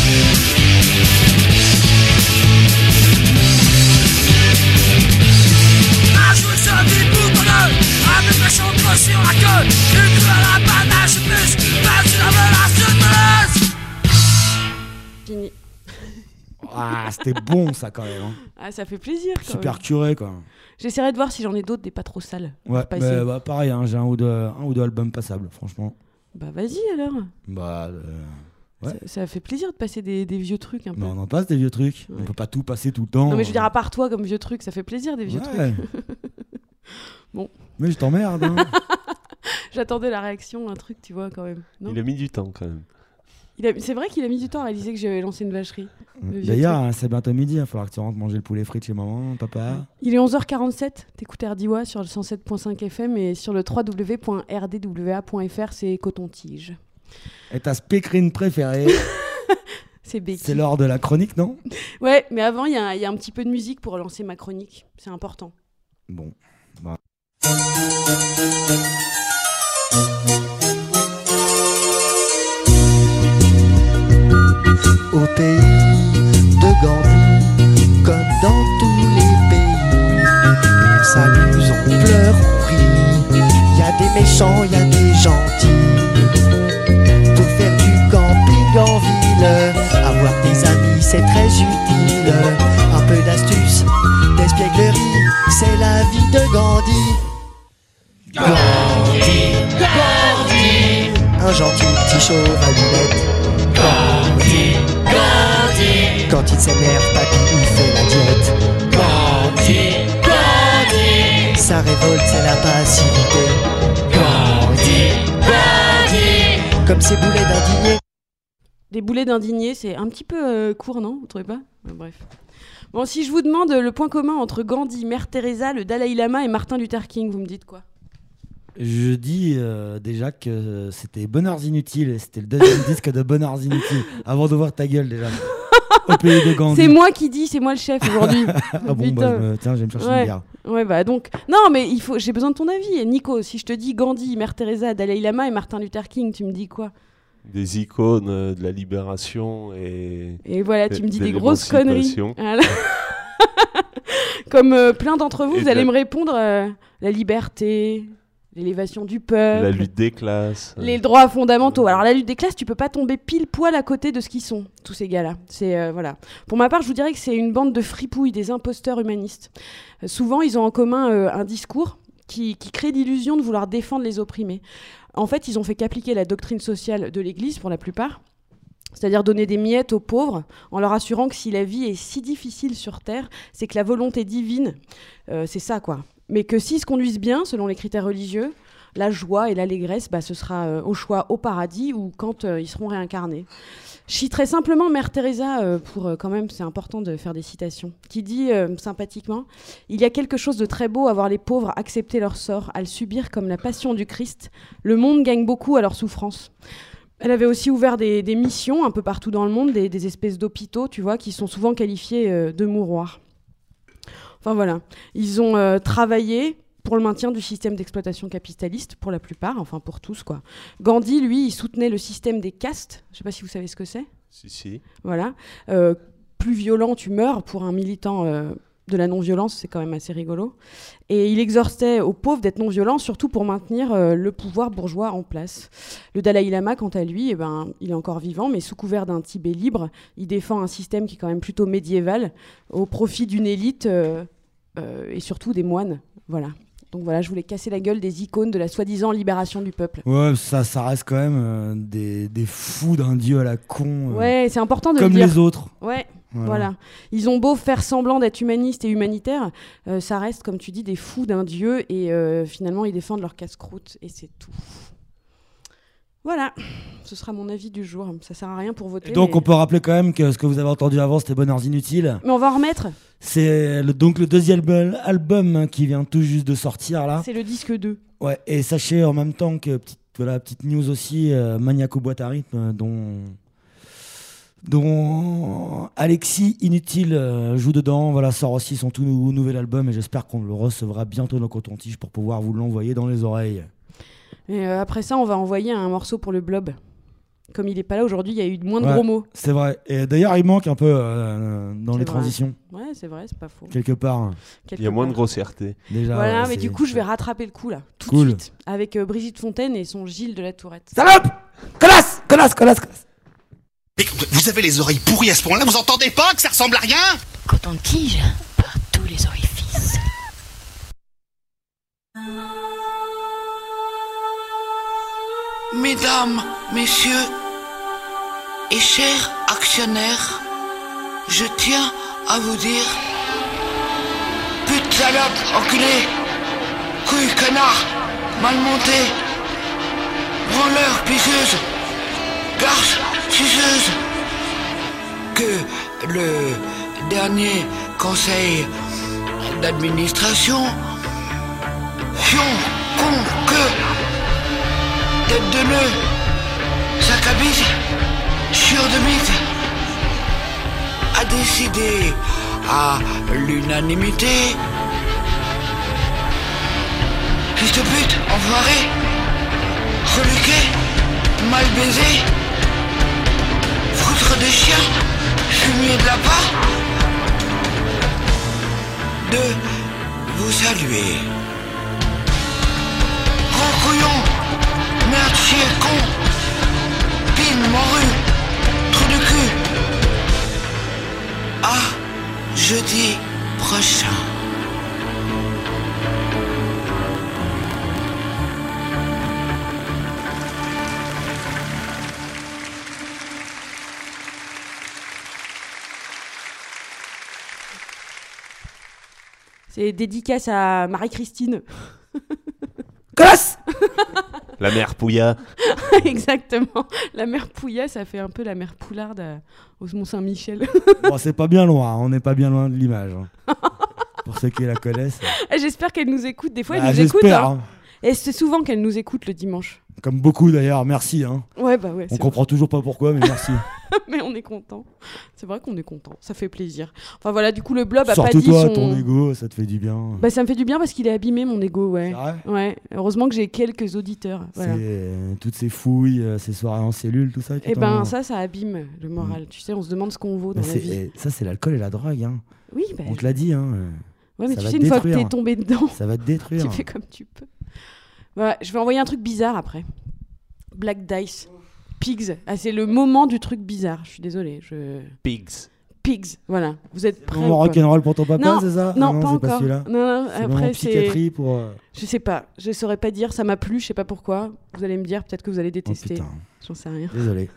Un jour il se vit boutonneux, avec la chambre sur la queue. Une queue à la panache plus, même si la menace de menace. Fini. Ah, c'était bon ça quand même. Hein. Ah, ça fait plaisir. Quand Super même. curé quoi. J'essaierai de voir si j'en ai d'autres, des pas trop sales. Ouais, Pas bah, essayer. bah, pareil, hein, j'ai un ou, deux, un ou deux albums passables, franchement. Bah vas-y alors. Bah, euh, ouais. Ça, ça fait plaisir de passer des, des vieux trucs un peu. Mais on en passe des vieux trucs. On peut pas tout passer tout le temps. Non mais je veux dire à part toi comme vieux truc, ça fait plaisir des vieux Ouais. trucs. Bon. Mais je t'emmerde. Hein. J'attendais la réaction, un truc, tu vois quand même. Non Il a mis du temps quand même. Il a- C'est vrai qu'il a mis du temps à réaliser que j'avais lancé une vacherie. Le vieux D'ailleurs, truc. hein, c'est bientôt midi. Il va falloir que tu rentres manger le poulet frit chez maman, papa. Il est onze heures quarante-sept, t'écoutes R D W A sur le cent sept point cinq F M et sur le w w w point r d w a point f r c'est Coton-Tige. Et ta speakerine préférée, C'est Becky. c'est l'heure de la chronique, non? Ouais, mais avant, il y, a- il y a un petit peu de musique pour lancer ma chronique. C'est important. Bon. Bah. Au pays de Gambie, comme dans tous les pays, on s'amuse, on pleure, on rit. Y a des méchants, y a des gentils. un gentil petit chauve à lunettes. Gandhi, Gandhi. Quand il s'énerve, papy, il fait la diète. Gandhi, Gandhi. Sa révolte, c'est la passivité. Gandhi, Gandhi. Comme ses boulets d'indignés. Des boulets d'indignés, c'est un petit peu euh, court, non? Vous trouvez pas? Ouais, bref. Bon, si je vous demande le point commun entre Gandhi, Mère Teresa, le Dalai Lama et Martin Luther King, vous me dites quoi? Je dis euh, déjà que c'était Bonheurs Inutiles, et c'était le deuxième disque de Bonheurs Inutiles, avant de voir ta gueule déjà. Au pays de Gandhi. C'est moi qui dis, c'est moi le chef aujourd'hui. Ah bon, bah, je me- tiens, je vais me chercher ouais. une bière. Ouais, bah donc. Non, mais il faut. J'ai besoin de ton avis. Nico, si je te dis Gandhi, Mère Teresa, Dalai Lama et Martin Luther King, tu me dis quoi? Des icônes euh, de la libération et. Et voilà, tu de- me dis de des grosses conneries. l'émancipation. Voilà. Comme euh, plein d'entre vous, Et vous de allez la- me répondre euh, la liberté, l'élévation du peuple, La lutte des classes. les droits fondamentaux. Alors la lutte des classes, tu peux pas tomber pile poil à côté de ce qu'ils sont, tous ces gars-là. C'est euh, voilà. Pour ma part, je vous dirais que c'est une bande de fripouilles, des imposteurs humanistes. Euh, souvent, ils ont en commun euh, un discours qui, qui crée l'illusion de vouloir défendre les opprimés. En fait, ils ont fait qu'appliquer la doctrine sociale de l'Église pour la plupart. C'est-à-dire donner des miettes aux pauvres en leur assurant que si la vie est si difficile sur Terre, c'est que la volonté divine, euh, c'est ça quoi. Mais que s'ils se conduisent bien, selon les critères religieux, la joie et l'allégresse, bah, ce sera euh, au choix au paradis ou quand euh, ils seront réincarnés. Je citerai simplement Mère Teresa, euh, pour euh, quand même, c'est important de faire des citations, qui dit euh, sympathiquement « Il y a quelque chose de très beau à voir les pauvres accepter leur sort, à le subir comme la passion du Christ. Le monde gagne beaucoup à leur souffrance. » Elle avait aussi ouvert des, des missions un peu partout dans le monde, des, des espèces d'hôpitaux, tu vois, qui sont souvent qualifiés euh, de mouroirs. Enfin voilà, ils ont euh, travaillé pour le maintien du système d'exploitation capitaliste, pour la plupart, enfin pour tous quoi. Gandhi, lui, il soutenait le système des castes, je sais pas si vous savez ce que c'est. Si, si. Voilà, euh, plus violent tu meurs, pour un militant euh, de la non-violence, c'est quand même assez rigolo. Et il exhortait aux pauvres d'être non-violents, surtout pour maintenir euh, le pouvoir bourgeois en place. Le Dalai Lama, quant à lui, eh ben, il est encore vivant, mais sous couvert d'un Tibet libre, il défend un système qui est quand même plutôt médiéval, au profit d'une élite euh, euh, et surtout des moines. Voilà. Donc voilà, je voulais casser la gueule des icônes de la soi-disant libération du peuple. Ouais, ça, ça reste quand même euh, des, des fous d'un dieu à la con. euh, Ouais, c'est important de Comme le dire. les autres. Ouais, Voilà. voilà. Ils ont beau faire semblant d'être humanistes et humanitaires, euh, ça reste, comme tu dis, des fous d'un dieu et euh, finalement, ils défendent leur casse-croûte et c'est tout. Voilà, ce sera mon avis du jour. Ça sert à rien pour voter. Et donc mais... on peut rappeler quand même que ce que vous avez entendu avant, c'était Bonheurs Inutiles. mais on va en remettre. C'est le, donc le deuxième album, album hein, qui vient tout juste de sortir là. C'est le disque deux. Ouais, et sachez en même temps que, petite, voilà, petite news aussi, euh, Maniaco Boîte à rythme, euh, dont, dont Alexis Inutile euh, joue dedans, voilà, sort aussi son tout nou- nouvel album et j'espère qu'on le recevra bientôt dans Coton-Tige pour pouvoir vous l'envoyer dans les oreilles. Et euh, après ça, on va envoyer un morceau pour le Blob. Comme il est pas là aujourd'hui, il y a eu moins de Ouais, gros mots. C'est vrai. Et d'ailleurs, il manque un peu euh, dans C'est les vrai. transitions. Ouais, c'est vrai, c'est pas faux. Quelque part. Quelque Il y a moins de part. grossièreté. Déjà, Voilà, ouais, mais c'est- du coup, je vais rattraper le coup là, tout Cool. de suite, avec euh, Brigitte Fontaine et son Gilles de la Tourette. Salope! Connasse! Connasse! Connasse! Connasse! Mais vous avez les oreilles pourries à ce point-là, vous entendez pas que ça ressemble à rien? Coton-tige par tous les orifices. Mesdames, messieurs et chers actionnaires, je tiens à vous dire, pute salope, enculé, couille connard, mal monté, branleur, pisseuse, garce, suceuse, que le dernier conseil d'administration, fion, con, que, tête de nœud, sac à bise, chieur de mythe, a décidé à l'unanimité, fils de pute, enfoiré, reluqué, mal baisé, foutre des chiens, fumier de la part, de vous saluer. Gros couillon, merde, chier, con, pine, morue, trou de cul. À jeudi prochain. C'est dédicace à Marie-Christine. Classe. La mère Pouya. Exactement. La mère Pouya, ça fait un peu la mère Poularde à- au Mont-Saint-Michel. Bon, c'est pas bien loin, on n'est pas bien loin de l'image. hein. Pour ceux qui la connaissent. Et j'espère qu'elle nous écoute. Des fois, elle Bah, nous écoute. j'espère, hein. hein. Et c'est souvent qu'elle nous écoute le dimanche. Comme beaucoup d'ailleurs, merci. Hein. Ouais, bah ouais. On c'est comprend toujours pas pourquoi, mais merci. Mais on est content. C'est vrai qu'on est content. Ça fait plaisir. Enfin voilà, du coup, le blob a pas dit Sors-toi son... ton ego, ça te fait du bien. Bah, ça me fait du bien parce qu'il est abîmé, mon ego, ouais. C'est vrai Ouais. Heureusement que j'ai quelques auditeurs. Voilà. C'est euh, toutes ces fouilles, euh, ces soirées en cellule, tout ça. qui Et t'en- ben ça, ça abîme le moral. Tu sais, on se demande ce qu'on vaut dans Mais la c'est- vie. eh, ça, c'est l'alcool et la drogue. Hein. Oui, bah, On te l'a dit. Hein. Ouais, mais Ça tu va sais, te une fois que détruire. t'es tombé dedans, Ça va te détruire. tu fais comme tu peux. Voilà, je vais envoyer un truc bizarre après. Black Dice. Pigs. Ah, c'est le moment du truc bizarre. Je suis désolée. Je... Pigs. Pigs. Voilà. Vous êtes prêts Moment ou pas rock'n'roll pour ton papa, Non, c'est ça Non, Ah non, pas c'est pas encore. celui-là. non, non, C'est le après moment c'est. psychiatrie pour. euh, Je sais pas. Je saurais pas dire. Ça m'a plu. Je sais pas pourquoi. Vous allez me dire. Peut-être que vous allez détester. putain. J'en sais rien. Désolé.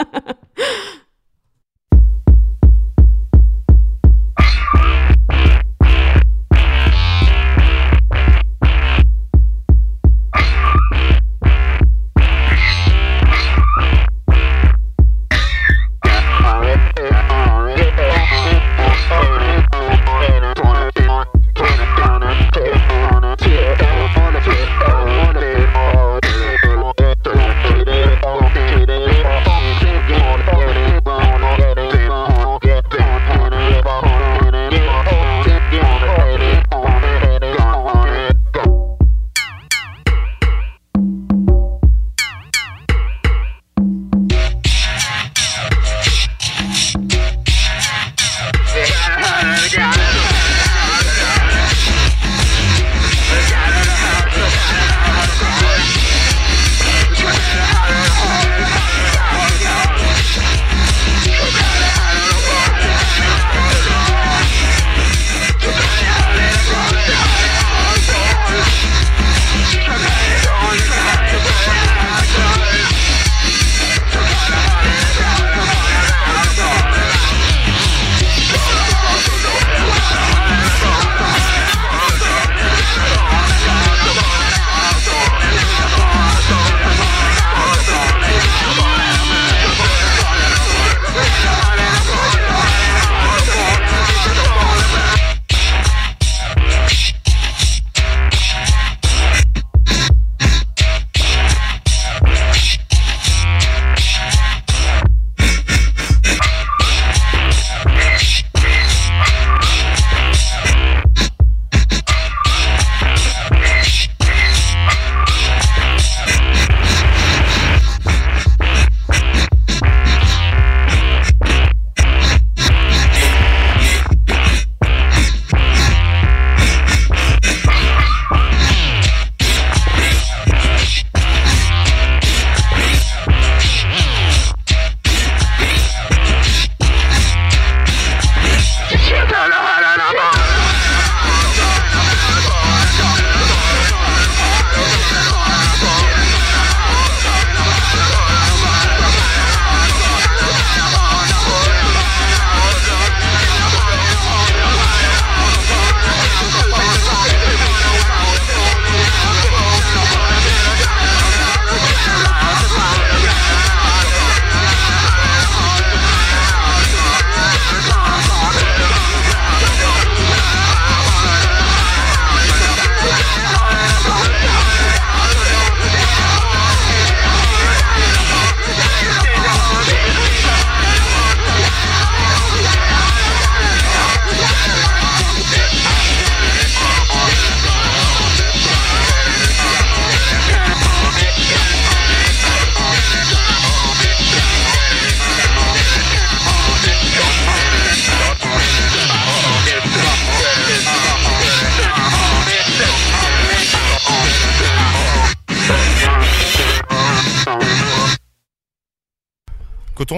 Coton.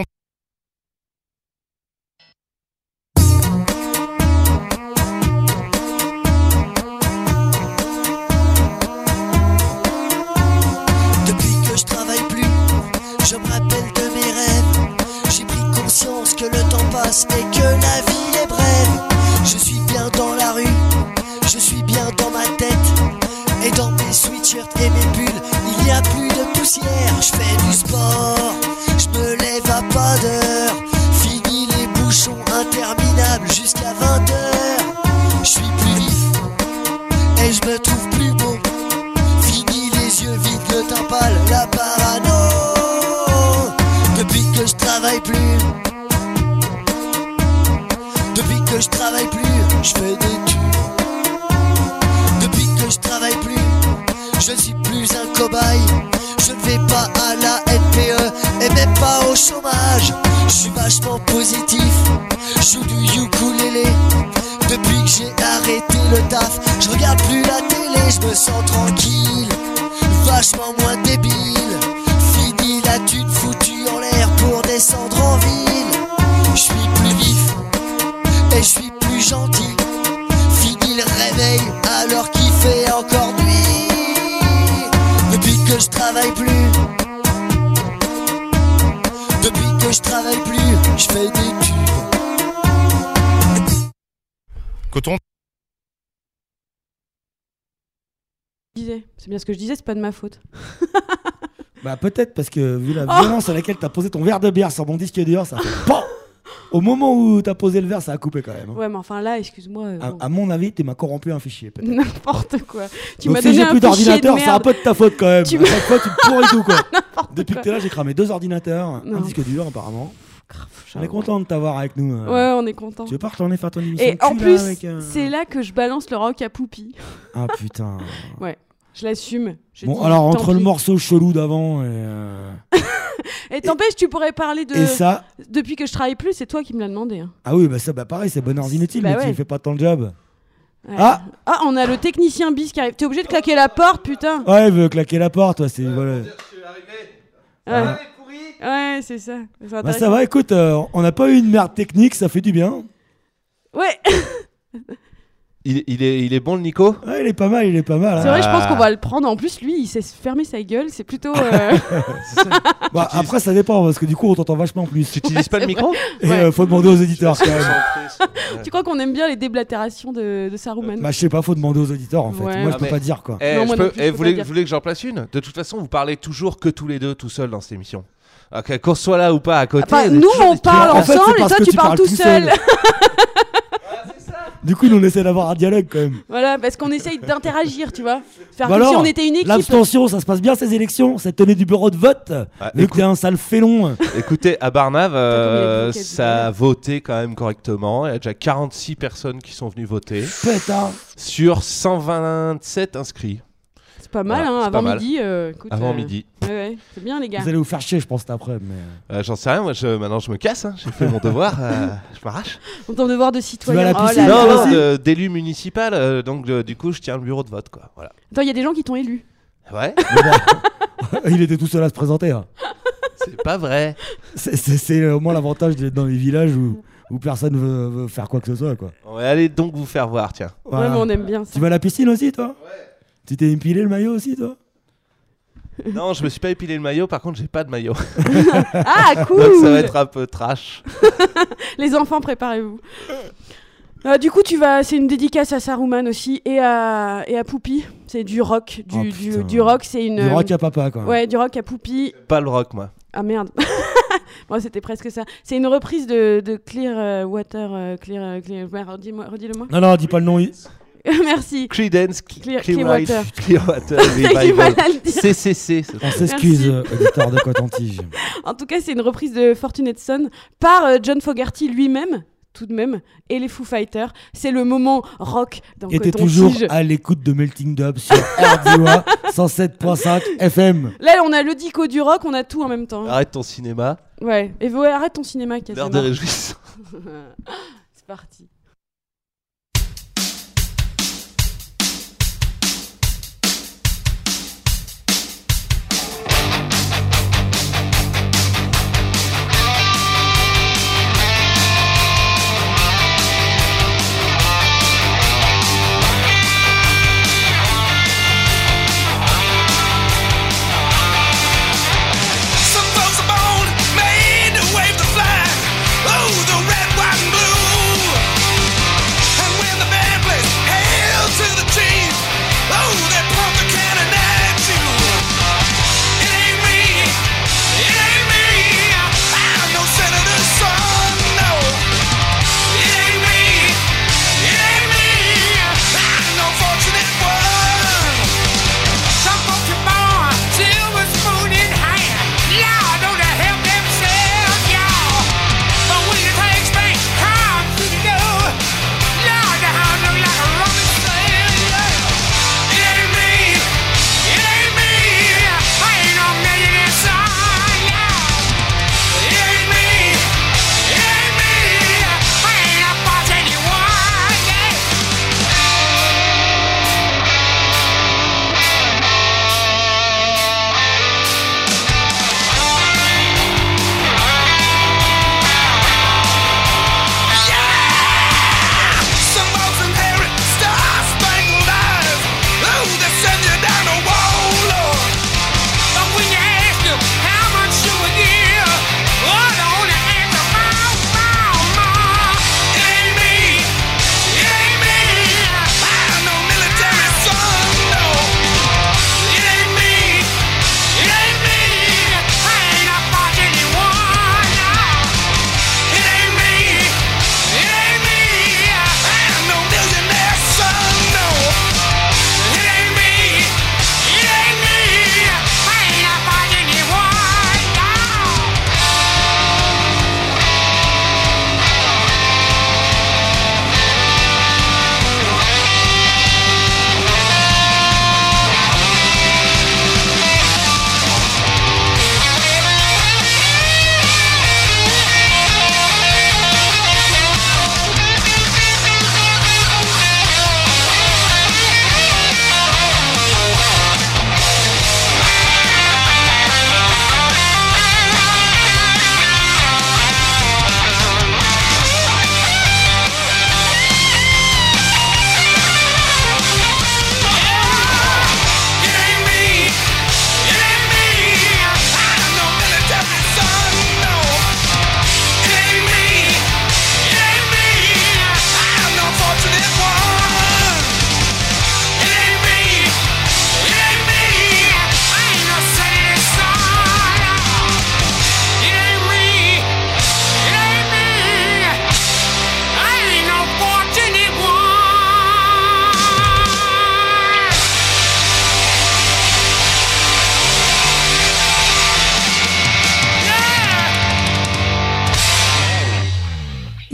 Depuis que je travaille plus, je me rappelle de mes rêves. J'ai pris conscience que le temps passe et que la vie est brève. Je suis bien dans la rue, je je fais du sport, je me lève à pas d'heure. Fini les bouchons interminables jusqu'à vingt heures. Je suis plus vif et je me trouve plus beau. Fini les yeux vides, le teint pâle, la parano. Depuis que je travaille plus, depuis que je travaille plus, je fais des tubes. Depuis que je travaille plus, je ne suis plus un cobaye. Je ne vais pas à la N P E et même pas au chômage. Je suis vachement positif, je joue du ukulélé. Depuis que j'ai arrêté le taf, je regarde plus la télé, je me sens tranquille, vachement moins débile. Fini la thune foutue en l'air pour descendre en ville. Je suis plus vif et je suis plus gentil. Fini le réveil alors qu'il fait encore nuit. Depuis que je travaille plus, depuis que je travaille plus, je fais des tubes. Coton. C'est bien ce que je disais, c'est pas de ma faute. Bah peut-être parce que vu la violence à laquelle t'as posé ton verre de bière sur mon disque dur, ça fait PAM. Au moment où t'as posé le verre, ça a coupé quand même. Hein. Ouais, mais enfin là, excuse-moi. Euh, à, bon. à mon avis, tu m'as corrompu un fichier. Peut-être. N'importe quoi. Tu Donc m'as si donné j'ai un plus d'ordinateur, de c'est un peu de ta faute quand même. Tu à chaque fois, tu me pourris tout quoi. Depuis quoi. que t'es là, j'ai cramé deux ordinateurs, Non. un disque dur apparemment. On est content de t'avoir avec nous. euh. Ouais, on est content. Tu veux pas retourner faire ton émission Et de cul, en là, plus, avec, euh... c'est là que je balance le rock à Poupie. Ah putain. Ouais, je l'assume. Je Bon, dis, alors tant entre le pis. morceau chelou d'avant et. Euh... Et t'empêches, tu pourrais parler de. Et ça Depuis que je travaille plus, c'est toi qui me l'as demandé. Hein. Ah oui, bah ça, bah pareil, c'est bonheur inutile, Bah mais ouais. tu fais pas ton job. Ouais. Ah Ah, on a le technicien bis qui arrive. T'es obligé de claquer la porte, putain. Ouais, il veut claquer la porte, ouais, c'est. Voilà. Ouais, ouais c'est ça. C'est Bah intéressant. ça va, écoute, euh, on n'a pas eu une merde technique, ça fait du bien. Ouais. Il, il, est, il est bon le Nico? Ouais, il est pas mal, il est pas mal. hein. C'est vrai, je pense qu'on va le prendre. En plus, lui, il sait se fermer sa gueule. C'est plutôt. euh, Bah, après, ça dépend, parce que du coup, on t'entend vachement plus. Tu utilises pas le micro? Et Ouais. euh, faut demander aux éditeurs quand même. Tu crois qu'on aime bien les déblatérations de, de Saruman? Bah, je sais pas, faut demander aux auditeurs en fait. Ouais. Moi, je Ah, peux mais- pas dire quoi. Eh, Non, je moi peux- non plus, je eh, peux vous, pas voulez, dire. vous voulez que j'en place une? De toute façon, vous parlez toujours que tous les deux tout seuls dans cette émission. Ok, qu'on soit là ou pas à côté. Enfin, vous êtes nous, toujours on des- parle En fait, c'est ensemble et parce toi, que tu tu parles parles tout tout seul. seul. Du coup, nous, on essaie d'avoir un dialogue quand même. Voilà, parce qu'on essaye d'interagir, tu vois. Faire Bah comme si alors, on était une équipe. l'abstention, ça se passe bien ces élections? Ça tenait du bureau de vote? Ah, Vu que écoute- t'es un sale félon. Écoutez, à Barnave, euh, Putain, comme il y a des ça a voté quand même correctement. Il y a déjà quarante-six personnes qui sont venues voter Putain. sur cent vingt-sept inscrits. C'est pas mal, Voilà, hein, c'est pas avant mal. midi. euh, écoute, Avant euh, midi. Ouais, ouais, c'est bien, les gars. Vous allez vous faire chier, je pense, cet après. Mais... Euh, J'en sais rien, moi je, maintenant je me casse, hein. J'ai fait mon devoir, euh, je m'arrache. On t'en devoir de citoyen. Tu vas à la Oh piscine, là Non, là. non, aussi de- d'élu municipal, euh, donc euh, du coup je tiens le bureau de vote quoi. Voilà. Attends, il y a des gens qui t'ont élu. Ouais, Mais bon, il était tout seul à se présenter. hein. c'est pas vrai. C'est- C'est c'est au moins l'avantage d'être dans les villages où, où personne veut, veut faire quoi que ce soit. Quoi. On va aller donc vous faire voir, tiens. Voilà. Ouais, mais on aime bien ça. Tu vas à la piscine aussi, toi? Ouais. Tu t'es empilé le maillot aussi, toi? Non, je me suis pas épilé le maillot, par contre j'ai pas de maillot. Ah, cool. Donc ça va être un peu trash. Les enfants, préparez-vous. Euh, du coup, tu vas. C'est une dédicace à Saruman aussi et à et à Poupie. C'est du rock, du, Oh, du, putain. du rock. C'est une. Du rock à papa, quoi. Ouais, du rock à Poupie. Pas le rock, moi. Ah merde. Moi, c'était presque ça. C'est une reprise de, de Clear euh, Water. euh, Clear, euh, clear... Ouais, redis-moi, redis-le-moi. Non, non, dis pas le nom. il- Merci. Creedence, Clear- Clearwater Clearwater. Clearwater J'ai du mal Revival. à le dire. C C C. c'est On ça. s'excuse, Merci. euh, auditeur de Coton-Tige. En tout cas, c'est une reprise de Fortunate Son par euh, John Fogerty lui-même, tout de même, et les Foo Fighters. C'est le moment rock dans Et t'es toujours Coton-Tige. à l'écoute de Melting Dub sur R D O A cent sept point cinq F M. Là, on a le dico du rock, on a tout en même temps. Arrête ton cinéma. Ouais, et ouais, arrête ton cinéma, L'heure quasiment. de réjouissance. C'est parti. Some folks are born made to wave the flag. Oh, the red, white, and blue.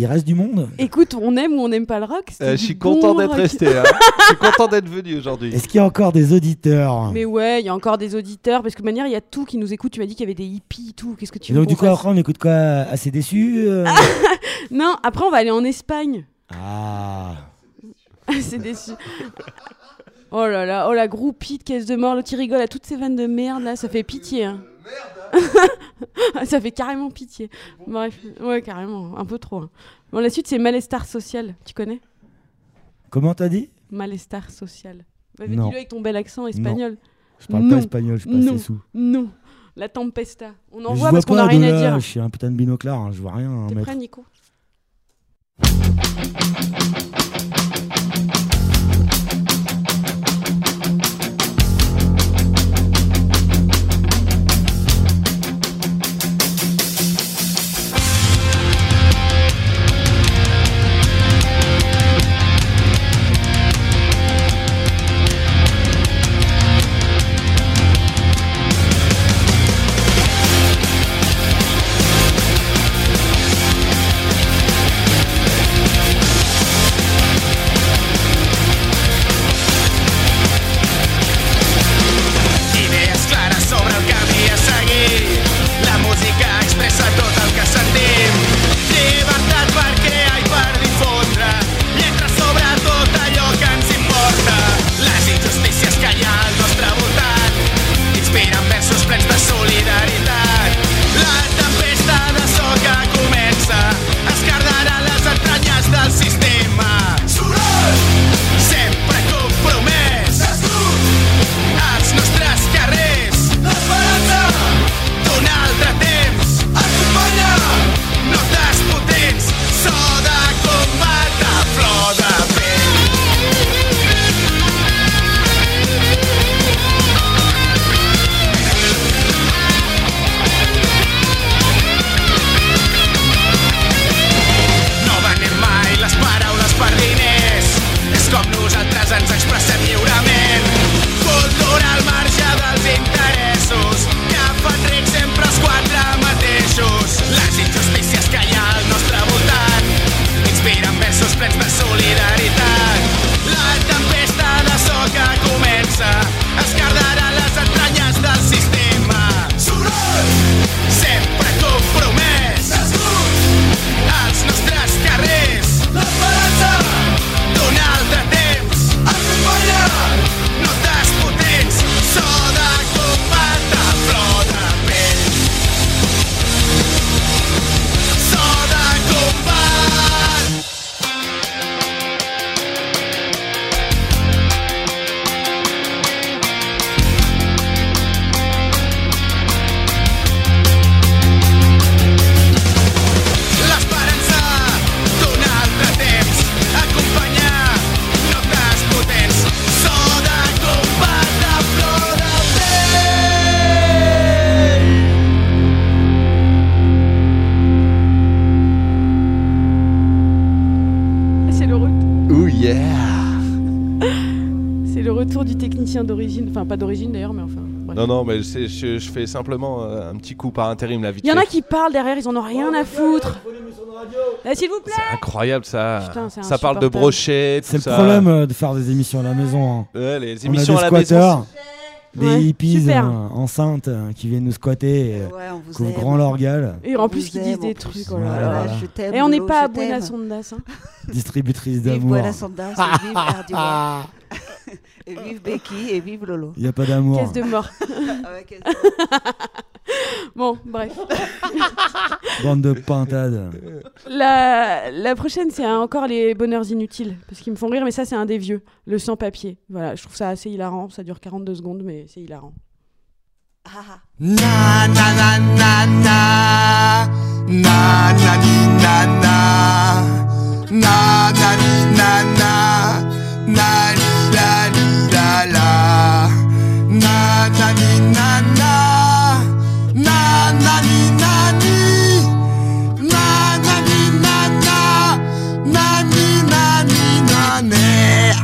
Il reste du monde. Écoute, on aime ou on n'aime pas le rock. Euh, je suis content bon d'être rock. resté. Hein. Je suis content d'être venu aujourd'hui. Est-ce qu'il y a encore des auditeurs? Mais ouais, il y a encore des auditeurs parce que de manière, il y a tout qui nous écoute. Tu m'as dit qu'il y avait des hippies et tout. Qu'est-ce que tu et veux donc du coup fasse? après on écoute quoi? Assez déçu euh... Non, après on va aller en Espagne. Ah. C'est déçu. Oh là là, oh la groupie de Caisse de Mort, l'autre il rigole à toutes ces vannes de merde là, ça fait pitié. Hein. Ça fait carrément pitié. Bref, ouais carrément, un peu trop. Hein. Bon, la suite c'est Malestar Social, tu connais? Comment t'as dit? Malestar Social. Bah, non. dis-le avec ton bel accent espagnol. Non. Je parle non. pas espagnol, je suis pas non. assez sous. Non, la Tempesta. On en je voit parce qu'on a rien à dire. Je suis un putain de binoclard, hein, je vois rien. T'es hein, prêt Nico? D'origine, enfin pas d'origine d'ailleurs, mais enfin. Bref. Non, non, mais c'est, je, je fais simplement euh, un petit coup par intérim, la vite. Il y en a qui parlent derrière, ils en ont rien à foutre. Eh, s'il vous plaît. C'est incroyable ça. Putain, c'est ça parle de brochet, tout c'est ça. le problème euh, de faire des émissions à la maison. Hein. Ouais, les On émissions a des à la squatteurs, maison. Des ouais, hippies euh, enceintes euh, qui viennent nous squatter, euh, ouais, qui ouvrent grand leur gueule. Et en plus, qui disent des trucs. Oh là Ouais, là. voilà. Je t'aime, Et on n'est Lolo, pas je à Buena t'aime. Sondas. Hein. Distributrice Vive d'amour. Buena Sondas, et vive Erdiwa. Et vive Becky, et vive Lolo. Il n'y a pas d'amour. Caisse de mort. Ah ouais, caisse de mort. Bon, bref. Bande de pintades. La, la prochaine, c'est encore les bonheurs inutiles. Parce qu'ils me font rire, mais ça, c'est un des vieux. Le sans-papier. Voilà, je trouve ça assez hilarant. Ça dure quarante-deux secondes, mais c'est hilarant. Ah. Na na na na na na na ni na na na na ni na na na ni la ni la la na na ni na na na na ni na ni na na ni na na na ni na ni na na.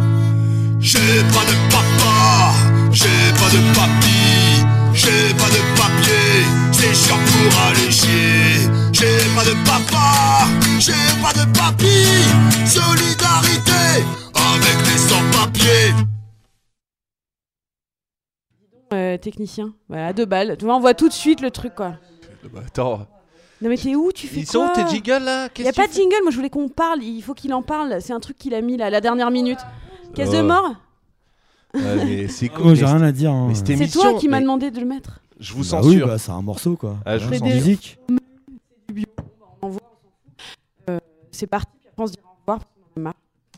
J'ai pas de papa, j'ai pas de papy, j'ai pas de papier, c'est chiant pour aller chier. J'ai pas de papa, bouger, pas de papy. Solidarité avec les sans-papiers. Euh, technicien, voilà, à deux balles. Tu vois, on voit tout de suite le truc, quoi. Bah, attends. Non mais t'es où? Tu fais Ils quoi? sont où tes jingles là? Il y a pas de jingle, moi je voulais qu'on parle. Il faut qu'il en parle. C'est un truc qu'il a mis là, la dernière minute. Caisse Oh. de mort. Ouais, mais c'est cool. Moi j'ai rien à dire. hein. Mais cette C'est émission, toi qui m'as mais demandé de le mettre. Je vous Bah censure. oui, bah, c'est un morceau quoi. Ah, je Ouais, vous sans censure. musique. Euh, c'est parti. Puis après on se dira au revoir. Parce qu'on en a marre.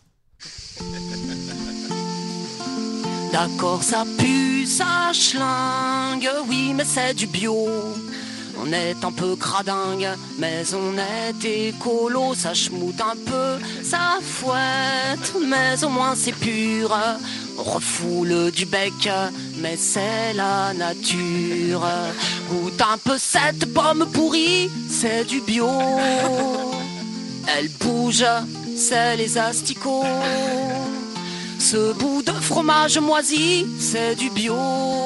D'accord, ça pue, ça schlingue, oui, mais c'est du bio. On est un peu cradingue, mais on est écolo, ça schmoute un peu, ça fouette, mais au moins c'est pur. On refoule du bec, mais c'est la nature. Goûte un peu cette pomme pourrie, c'est du bio. Elle bouge, c'est les asticots. Ce bout de fromage moisi, c'est du bio.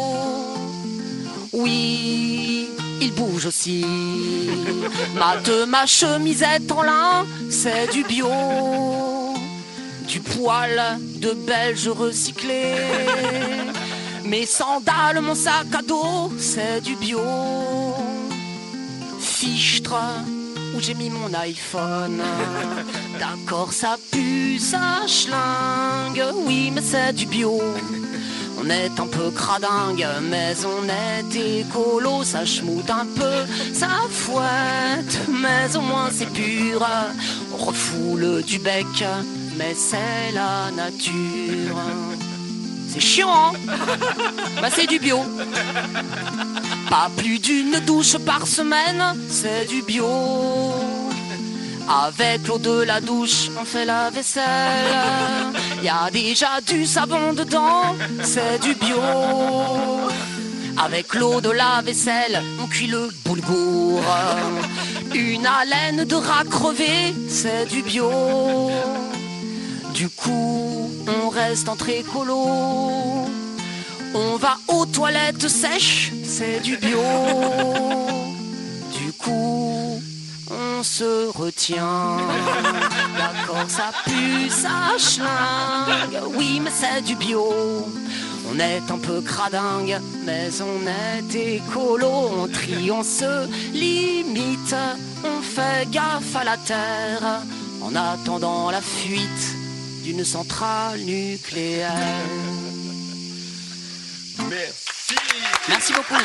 Oui, il bouge aussi. Ma de ma chemisette en lin, c'est du bio. Du poil de belge recyclé. Mes sandales, mon sac à dos, c'est du bio. Fichtre, où j'ai mis mon iPhone. D'accord, ça pue, ça schlingue, oui, mais c'est du bio. On est un peu cradingue, mais on est écolo, ça schmoute un peu, ça fouette, mais au moins c'est pur. On refoule du bec, mais c'est la nature. C'est chiant, hein? Bah c'est du bio. Pas plus d'une douche par semaine, c'est du bio. Avec l'eau de la douche, on fait la vaisselle. Y a déjà du savon dedans, c'est du bio. Avec l'eau de la vaisselle, on cuit le boulgour. Une haleine de rat crevé, c'est du bio. Du coup, on reste entre écolos. On va aux toilettes sèches, c'est du bio. Du coup, on se retient. D'accord, ça pue, ça schlingue. Oui, mais c'est du bio. On est un peu cradingue, mais on est écolo. On trie, on se limite. On fait gaffe à la terre en attendant la fuite d'une centrale nucléaire. Merci. Merci beaucoup.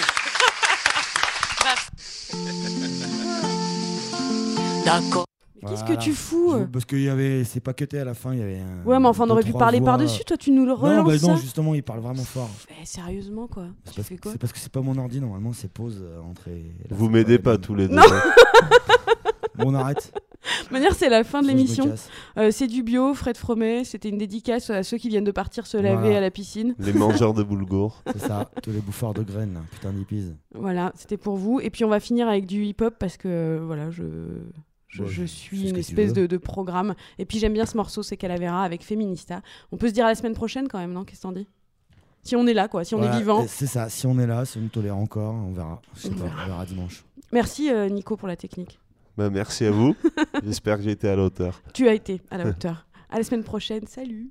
D'accord. Mais qu'est-ce que tu fous? Je- Parce qu'il y avait, c'est pas cuté à la fin, il y avait. Un, Ouais, mais enfin on deux, aurait pu trois parler voix. par-dessus. Toi, tu nous le Non, relances. bah non, ça justement, il parle vraiment fort. Eh, sérieusement quoi. C'est Tu parce, fais quoi? c'est parce que c'est pas mon ordi, normalement, c'est pause euh, entre. la Vous fin m'aidez et pas la- tous les deux. Non. Bon, on arrête. De manière, c'est la fin de Faut que je me l'émission. casse. Euh, c'est du bio, Fred Fromet. C'était une dédicace à ceux qui viennent de partir se laver Voilà. à la piscine. Les mangeurs de boulgour. C'est ça, tous les bouffeurs de graines, là. Putain d'hippies. Voilà, c'était pour vous. Et puis on va finir avec du hip-hop parce que euh, voilà, je, je, Ouais, je je suis fais ce une que tu espèce veux. de, de programme. Et puis j'aime bien ce morceau, c'est Calavera avec Feminista. On peut se dire à la semaine prochaine quand même, non? Qu'est-ce que t'en dis? Si on est là, quoi, si on Voilà, est vivant. et C'est ça, si on est là, si on nous tolère encore, on verra. Je sais On pas, verra. on verra dimanche. Merci euh, Nico pour la technique. Bah, merci à vous. J'espère que j'ai été à la hauteur. Tu as été à la hauteur. À la semaine prochaine, salut.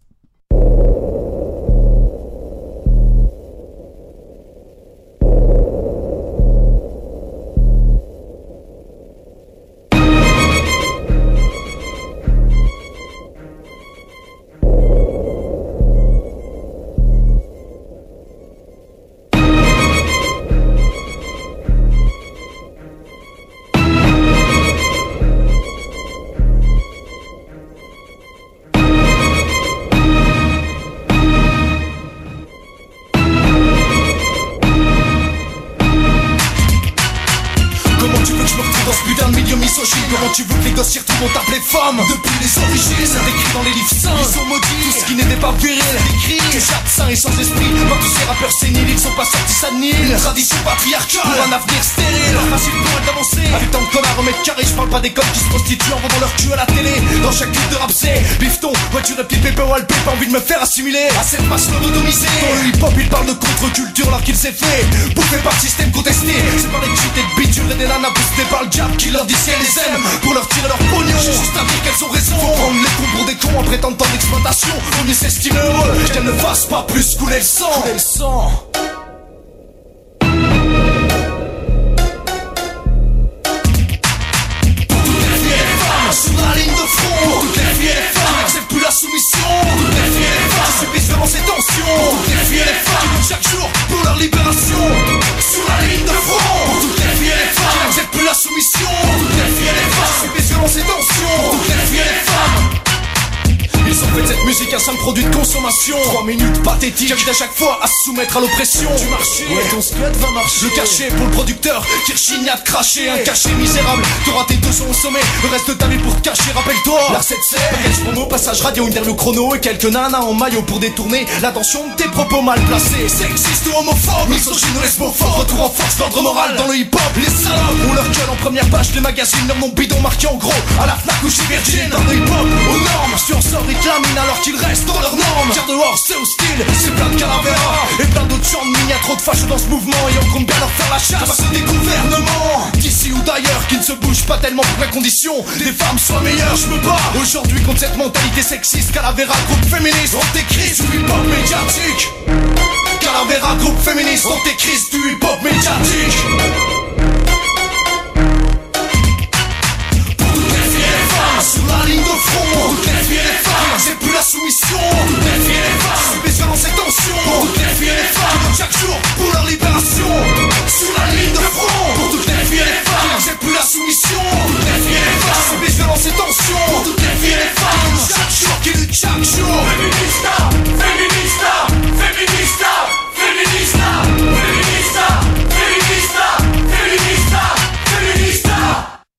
Comment tu veux que je me retrouve dans ce putain de milieu misogyne? Comment tu veux que les gosses s'y retrouvent, on t'appelait femme? Depuis les origines, c'est écrit dans les livres saints. Ils sont maudits, tout ce qui n'était pas viril écrit que chaque saint est sans esprit. Pas tous ces rappeurs séniles, ils sont pas sortis ça de Nil. Une tradition patriarcale pour un avenir stérile. Facile pour elle d'avancer avec tant de connards au mètre carré. Je parle pas des connes qui se prostituent en vendant leur cul à la télé. Dans chaque clip de rap c'est bifton, voiture de pipe et walpé. Pas envie de me faire assimiler à cette masse lobotomisée. Dans le hip hop il parle de contre-culture alors qu'il s'est fait bouffé par le système contesté. C'est par les cheats et de bitures et des nanas boostées par le diable qui leur dit si elles les aiment pour leur tirer leur pognon. relation, vaut mieux s'estimer heureux qu'elle ne fasse pas plus couler le sang. Couler le sang. Sur la ligne de front, toutes les filles et les femmes qui n'acceptent plus la soumission, toutes les filles et les femmes qui subissent vraiment ces tensions, toutes les filles et les femmes qui luttent chaque jour pour leur libération. Sur la ligne de front, toutes les filles et les femmes qui n'acceptent plus la soumission, toutes les filles et les femmes qui subissent vraiment ces tensions, toutes les filles et les femmes. Ils ont fait de cette musique un simple produit de consommation. Trois minutes pathétiques, j'invite à chaque fois à se soumettre à l'oppression du marché. Ouais, ton squat va marcher. Le cachet pour le producteur qui rechigne à te cracher. Un cachet misérable, t'auras tes deux sons au sommet. Le reste de ta vie pour te cacher, rappelle-toi. La recette c'est package promo, passage radio, interview chrono. Et quelques nanas en maillot pour détourner l'attention de tes propos mal placés. Sexiste ou homophobe, misogyne ou lesbophobe. Retour en force, l'ordre moral dans le hip-hop. Les salopes ont leur gueule en première page des magazines. Leur nom bidon marqué en gros à la Fnac ou chez Virgin. Dans le hip-hop, aux normes, tu en sors réclamine alors qu'ils restent dans leurs normes. Car dehors c'est hostile, c'est plein de calavera et plein d'autres gens de mine. Y'a trop de fâches dans ce mouvement et on compte bien leur faire la chasse. Parce que des gouvernements d'ici ou d'ailleurs qui ne se bougent pas tellement pour que la condition des femmes soit meilleure. Je me bats aujourd'hui contre cette mentalité sexiste. Calavera, groupe féministe, on t'écrit du hip-hop médiatique. Calavera, groupe féministe, on t'écrit du hip-hop médiatique.